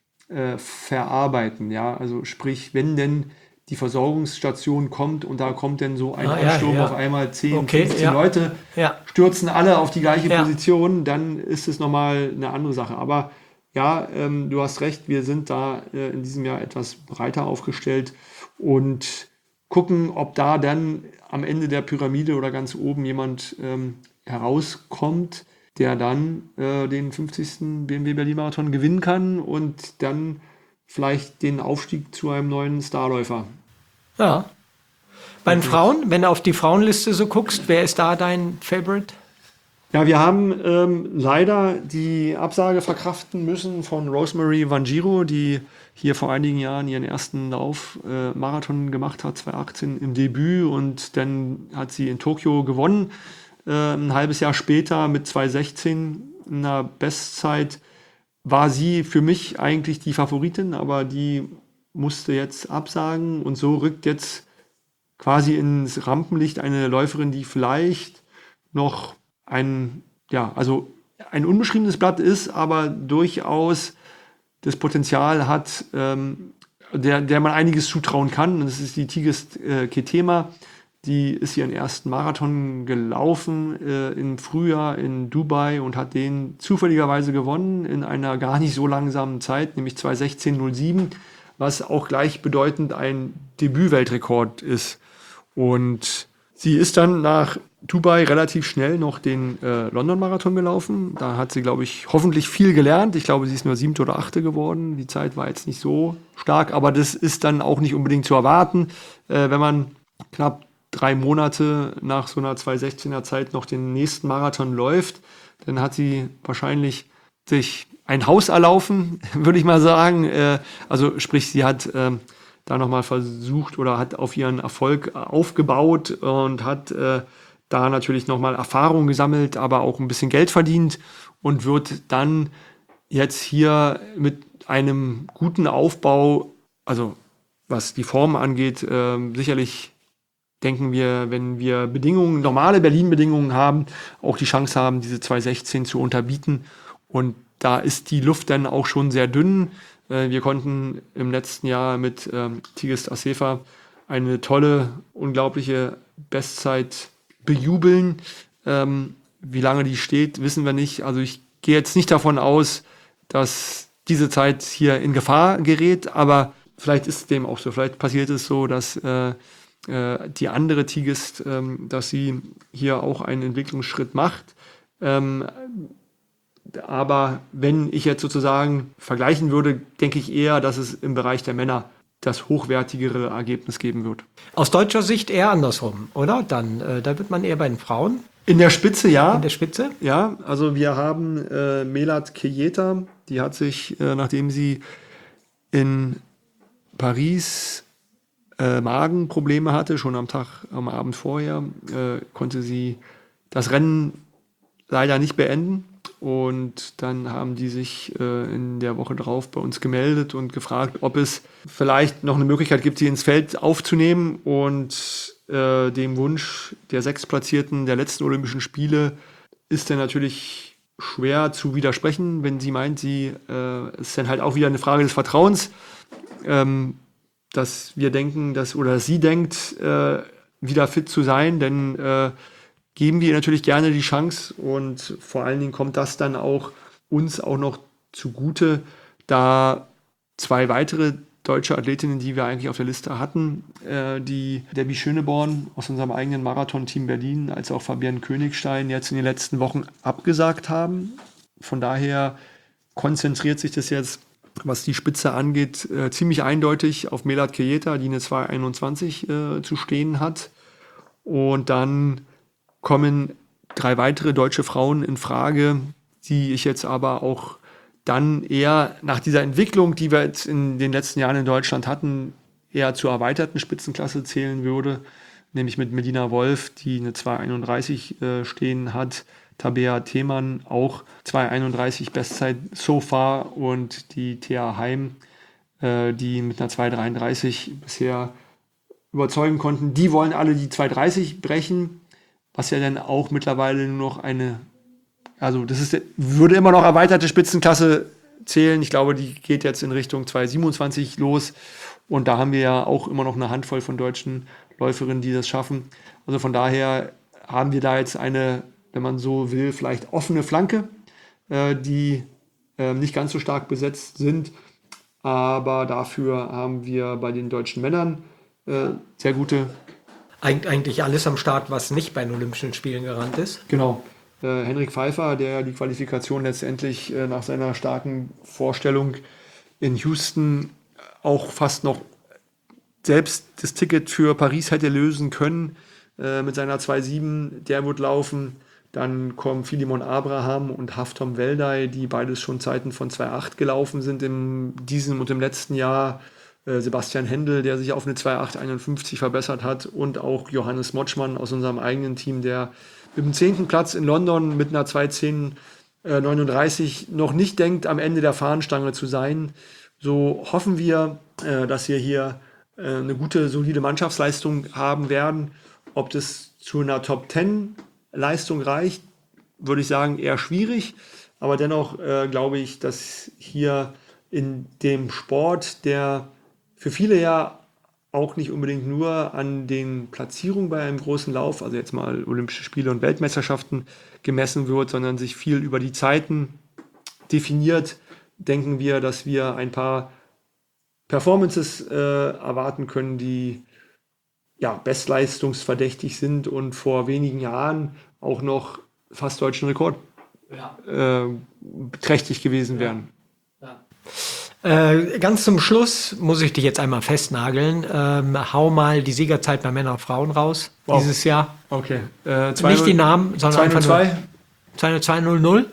Speaker 3: verarbeiten. Ja? Also sprich, wenn denn die Versorgungsstation kommt und da kommt dann so ein Ansturm auf einmal 10,
Speaker 2: Okay,
Speaker 3: 15 Leute,
Speaker 2: Ja.
Speaker 3: stürzen alle auf die gleiche
Speaker 2: Ja.
Speaker 3: Position, dann ist es nochmal eine andere Sache. Aber ja, du hast recht, wir sind da in diesem Jahr etwas breiter aufgestellt und gucken, ob da dann am Ende der Pyramide oder ganz oben jemand herauskommt, der dann den 50. BMW Berlin Marathon gewinnen kann und dann vielleicht den Aufstieg zu einem neuen Starläufer.
Speaker 2: Ja. Bei den Frauen, wenn du auf die Frauenliste so guckst, wer ist da dein Favorite?
Speaker 3: Ja, wir haben leider die Absage verkraften müssen von Rosemary Vanjiro, die hier vor einigen Jahren ihren ersten Laufmarathon gemacht hat, 2018 im Debüt, und dann hat sie in Tokio gewonnen. Ein halbes Jahr später mit 2:16 in einer Bestzeit war sie für mich eigentlich die Favoritin, aber die musste jetzt absagen und so rückt jetzt quasi ins Rampenlicht eine Läuferin, die vielleicht noch ein unbeschriebenes Blatt ist, aber durchaus das Potenzial hat, der man einiges zutrauen kann. Und das ist die Tigist Ketema. Die ist ihren ersten Marathon gelaufen im Frühjahr in Dubai und hat den zufälligerweise gewonnen in einer gar nicht so langsamen Zeit, nämlich 2:16:07, was auch gleichbedeutend ein Debüt-Weltrekord ist. Und sie ist dann nach Dubai relativ schnell noch den London-Marathon gelaufen. Da hat sie, glaube ich, hoffentlich viel gelernt. Ich glaube, sie ist nur 7. oder 8. geworden. Die Zeit war jetzt nicht so stark, aber das ist dann auch nicht unbedingt zu erwarten, wenn man knapp 3 Monate nach so einer 2:16er Zeit noch den nächsten Marathon läuft. Dann hat sie wahrscheinlich sich ein Haus erlaufen, würde ich mal sagen. Also sprich, sie hat da nochmal versucht oder hat auf ihren Erfolg aufgebaut und hat da natürlich nochmal Erfahrung gesammelt, aber auch ein bisschen Geld verdient und wird dann jetzt hier mit einem guten Aufbau, also was die Form angeht, sicherlich denken wir, wenn wir Bedingungen, normale Berlin-Bedingungen haben, auch die Chance haben, diese 2:16 zu unterbieten. Und da ist die Luft dann auch schon sehr dünn. Wir konnten im letzten Jahr mit Tigist Assefa eine tolle, unglaubliche Bestzeit bejubeln. Wie lange die steht, wissen wir nicht. Also ich gehe jetzt nicht davon aus, dass diese Zeit hier in Gefahr gerät, aber vielleicht ist es dem auch so. Vielleicht passiert es so, dass die andere Tigist, dass sie hier auch einen Entwicklungsschritt macht. Aber wenn ich jetzt sozusagen vergleichen würde, denke ich eher, dass es im Bereich der Männer das hochwertigere Ergebnis geben wird.
Speaker 2: Aus deutscher Sicht eher andersrum, oder? Dann, da wird man eher bei den Frauen.
Speaker 3: In der Spitze, ja.
Speaker 2: In der Spitze?
Speaker 3: Ja, also wir haben Melat Kejeta, die hat sich, nachdem sie in Paris Magenprobleme hatte, schon am Abend vorher, konnte sie das Rennen leider nicht beenden. Und dann haben die sich in der Woche drauf bei uns gemeldet und gefragt, ob es vielleicht noch eine Möglichkeit gibt, sie ins Feld aufzunehmen. Und dem Wunsch der 6 Platzierten der letzten Olympischen Spiele ist dann natürlich schwer zu widersprechen, wenn sie meint, es ist dann halt auch wieder eine Frage des Vertrauens, dass wir denken, oder sie denkt, wieder fit zu sein, denn geben wir ihr natürlich gerne die Chance und vor allen Dingen kommt das dann auch uns auch noch zugute, da 2 weitere deutsche Athletinnen, die wir eigentlich auf der Liste hatten. Die Debbie Schöneborn aus unserem eigenen Marathon-Team Berlin, als auch Fabienne Königstein jetzt in den letzten Wochen abgesagt haben. Von daher konzentriert sich das jetzt, was die Spitze angeht, ziemlich eindeutig auf Melat Kejeta, die eine 2,21 zu stehen hat. Und dann kommen 3 weitere deutsche Frauen in Frage, die ich jetzt aber auch dann eher nach dieser Entwicklung, die wir jetzt in den letzten Jahren in Deutschland hatten, eher zur erweiterten Spitzenklasse zählen würde, nämlich mit Melina Wolf, die eine 2,31 stehen hat, Tabea Themann auch 2,31 Bestzeit so far und die Thea Heim, die mit einer 2,33 bisher überzeugen konnten. Die wollen alle die 2,30 brechen, was ja dann auch mittlerweile nur noch würde immer noch erweiterte Spitzenklasse zählen. Ich glaube, die geht jetzt in Richtung 2,27 los. Und da haben wir ja auch immer noch eine Handvoll von deutschen Läuferinnen, die das schaffen. Also von daher haben wir da jetzt eine, wenn man so will, vielleicht offene Flanke, die nicht ganz so stark besetzt sind. Aber dafür haben wir bei den deutschen Männern sehr gute...
Speaker 2: Eigentlich alles am Start, was nicht bei den Olympischen Spielen gerannt ist.
Speaker 3: Genau. Henrik Pfeiffer, der die Qualifikation letztendlich nach seiner starken Vorstellung in Houston auch fast noch selbst das Ticket für Paris hätte lösen können, mit seiner 2,7, der wird laufen. Dann kommen Philemon Abraham und Haftom Weldey, die beides schon Zeiten von 2,8 gelaufen sind in diesem und im letzten Jahr. Sebastian Händel, der sich auf eine 2,851 verbessert hat, und auch Johannes Motschmann aus unserem eigenen Team, der mit dem 10. Platz in London mit einer 2,10,39 noch nicht denkt, am Ende der Fahnenstange zu sein. So hoffen wir, dass wir hier eine gute, solide Mannschaftsleistung haben werden. Ob das zu einer Top-10-Leistung reicht, würde ich sagen, eher schwierig. Aber dennoch glaube ich, dass hier in dem Sport, der für viele ja auch nicht unbedingt nur an den Platzierungen bei einem großen Lauf, also jetzt mal Olympische Spiele und Weltmeisterschaften, gemessen wird, sondern sich viel über die Zeiten definiert, denken wir, dass wir ein paar Performances erwarten können, die ja bestleistungsverdächtig sind und vor wenigen Jahren auch noch fast deutschen Rekord trächtig gewesen wären.
Speaker 2: Ganz zum Schluss muss ich dich jetzt einmal festnageln. Hau mal die Siegerzeit bei Männern und Frauen raus dieses Jahr.
Speaker 3: Okay.
Speaker 2: Nicht die Namen, sondern
Speaker 3: 2:02.
Speaker 2: 2:02:00.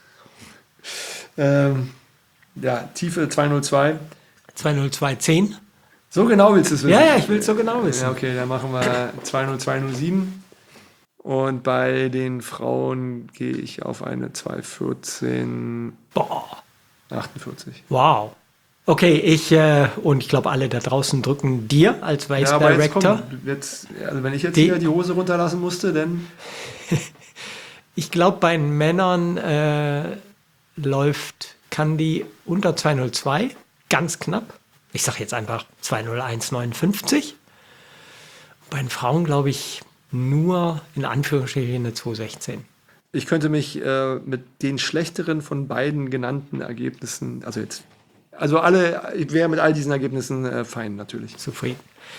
Speaker 3: Tiefe 2:02.
Speaker 2: 2:02:10.
Speaker 3: So genau willst du es wissen?
Speaker 2: Ja, ich will es so genau wissen.
Speaker 3: Ja, okay, dann machen wir 2:02:07. Und bei den Frauen gehe ich auf eine 2:14. 48.
Speaker 2: Wow. Okay, ich glaube, alle da draußen drücken dir als Race Director.
Speaker 3: Wenn ich jetzt hier die Hose runterlassen musste, dann...
Speaker 2: Ich glaube, bei den Männern läuft Kandi unter 2:02, ganz knapp. Ich sage jetzt einfach 2:01:59. Bei den Frauen glaube ich nur in Anführungsstrichen eine 2:16.
Speaker 3: Ich könnte mich mit den schlechteren von beiden genannten Ergebnissen, ich wäre mit all diesen Ergebnissen fein natürlich.
Speaker 2: Zufrieden.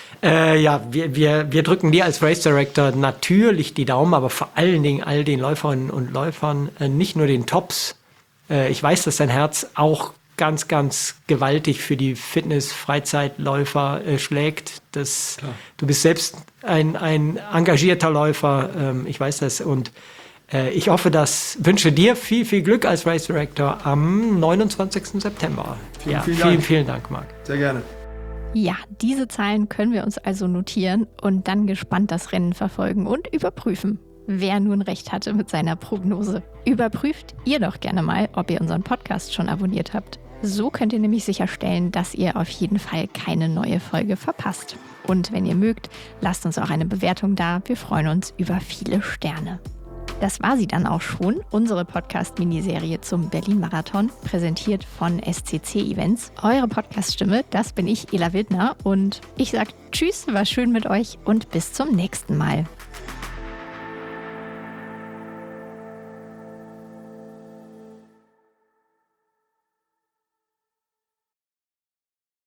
Speaker 2: Wir drücken dir als Race Director natürlich die Daumen, aber vor allen Dingen all den Läuferinnen und Läufern, nicht nur den Tops. Ich weiß, dass dein Herz auch ganz, ganz gewaltig für die Fitness-Freizeitläufer schlägt. Du bist selbst ein engagierter Läufer, ich weiß das, und ich wünsche dir viel, viel Glück als Race Director am 29. September. Vielen Dank, Marc.
Speaker 3: Sehr gerne.
Speaker 1: Ja, diese Zahlen können wir uns also notieren und dann gespannt das Rennen verfolgen und überprüfen, wer nun recht hatte mit seiner Prognose. Überprüft ihr doch gerne mal, ob ihr unseren Podcast schon abonniert habt. So könnt ihr nämlich sicherstellen, dass ihr auf jeden Fall keine neue Folge verpasst. Und wenn ihr mögt, lasst uns auch eine Bewertung da. Wir freuen uns über viele Sterne. Das war sie dann auch schon, unsere Podcast-Miniserie zum Berlin-Marathon, präsentiert von SCC Events. Eure Podcast-Stimme, das bin ich, Ela Wildner. Und ich sage Tschüss, war schön mit euch und bis zum nächsten Mal.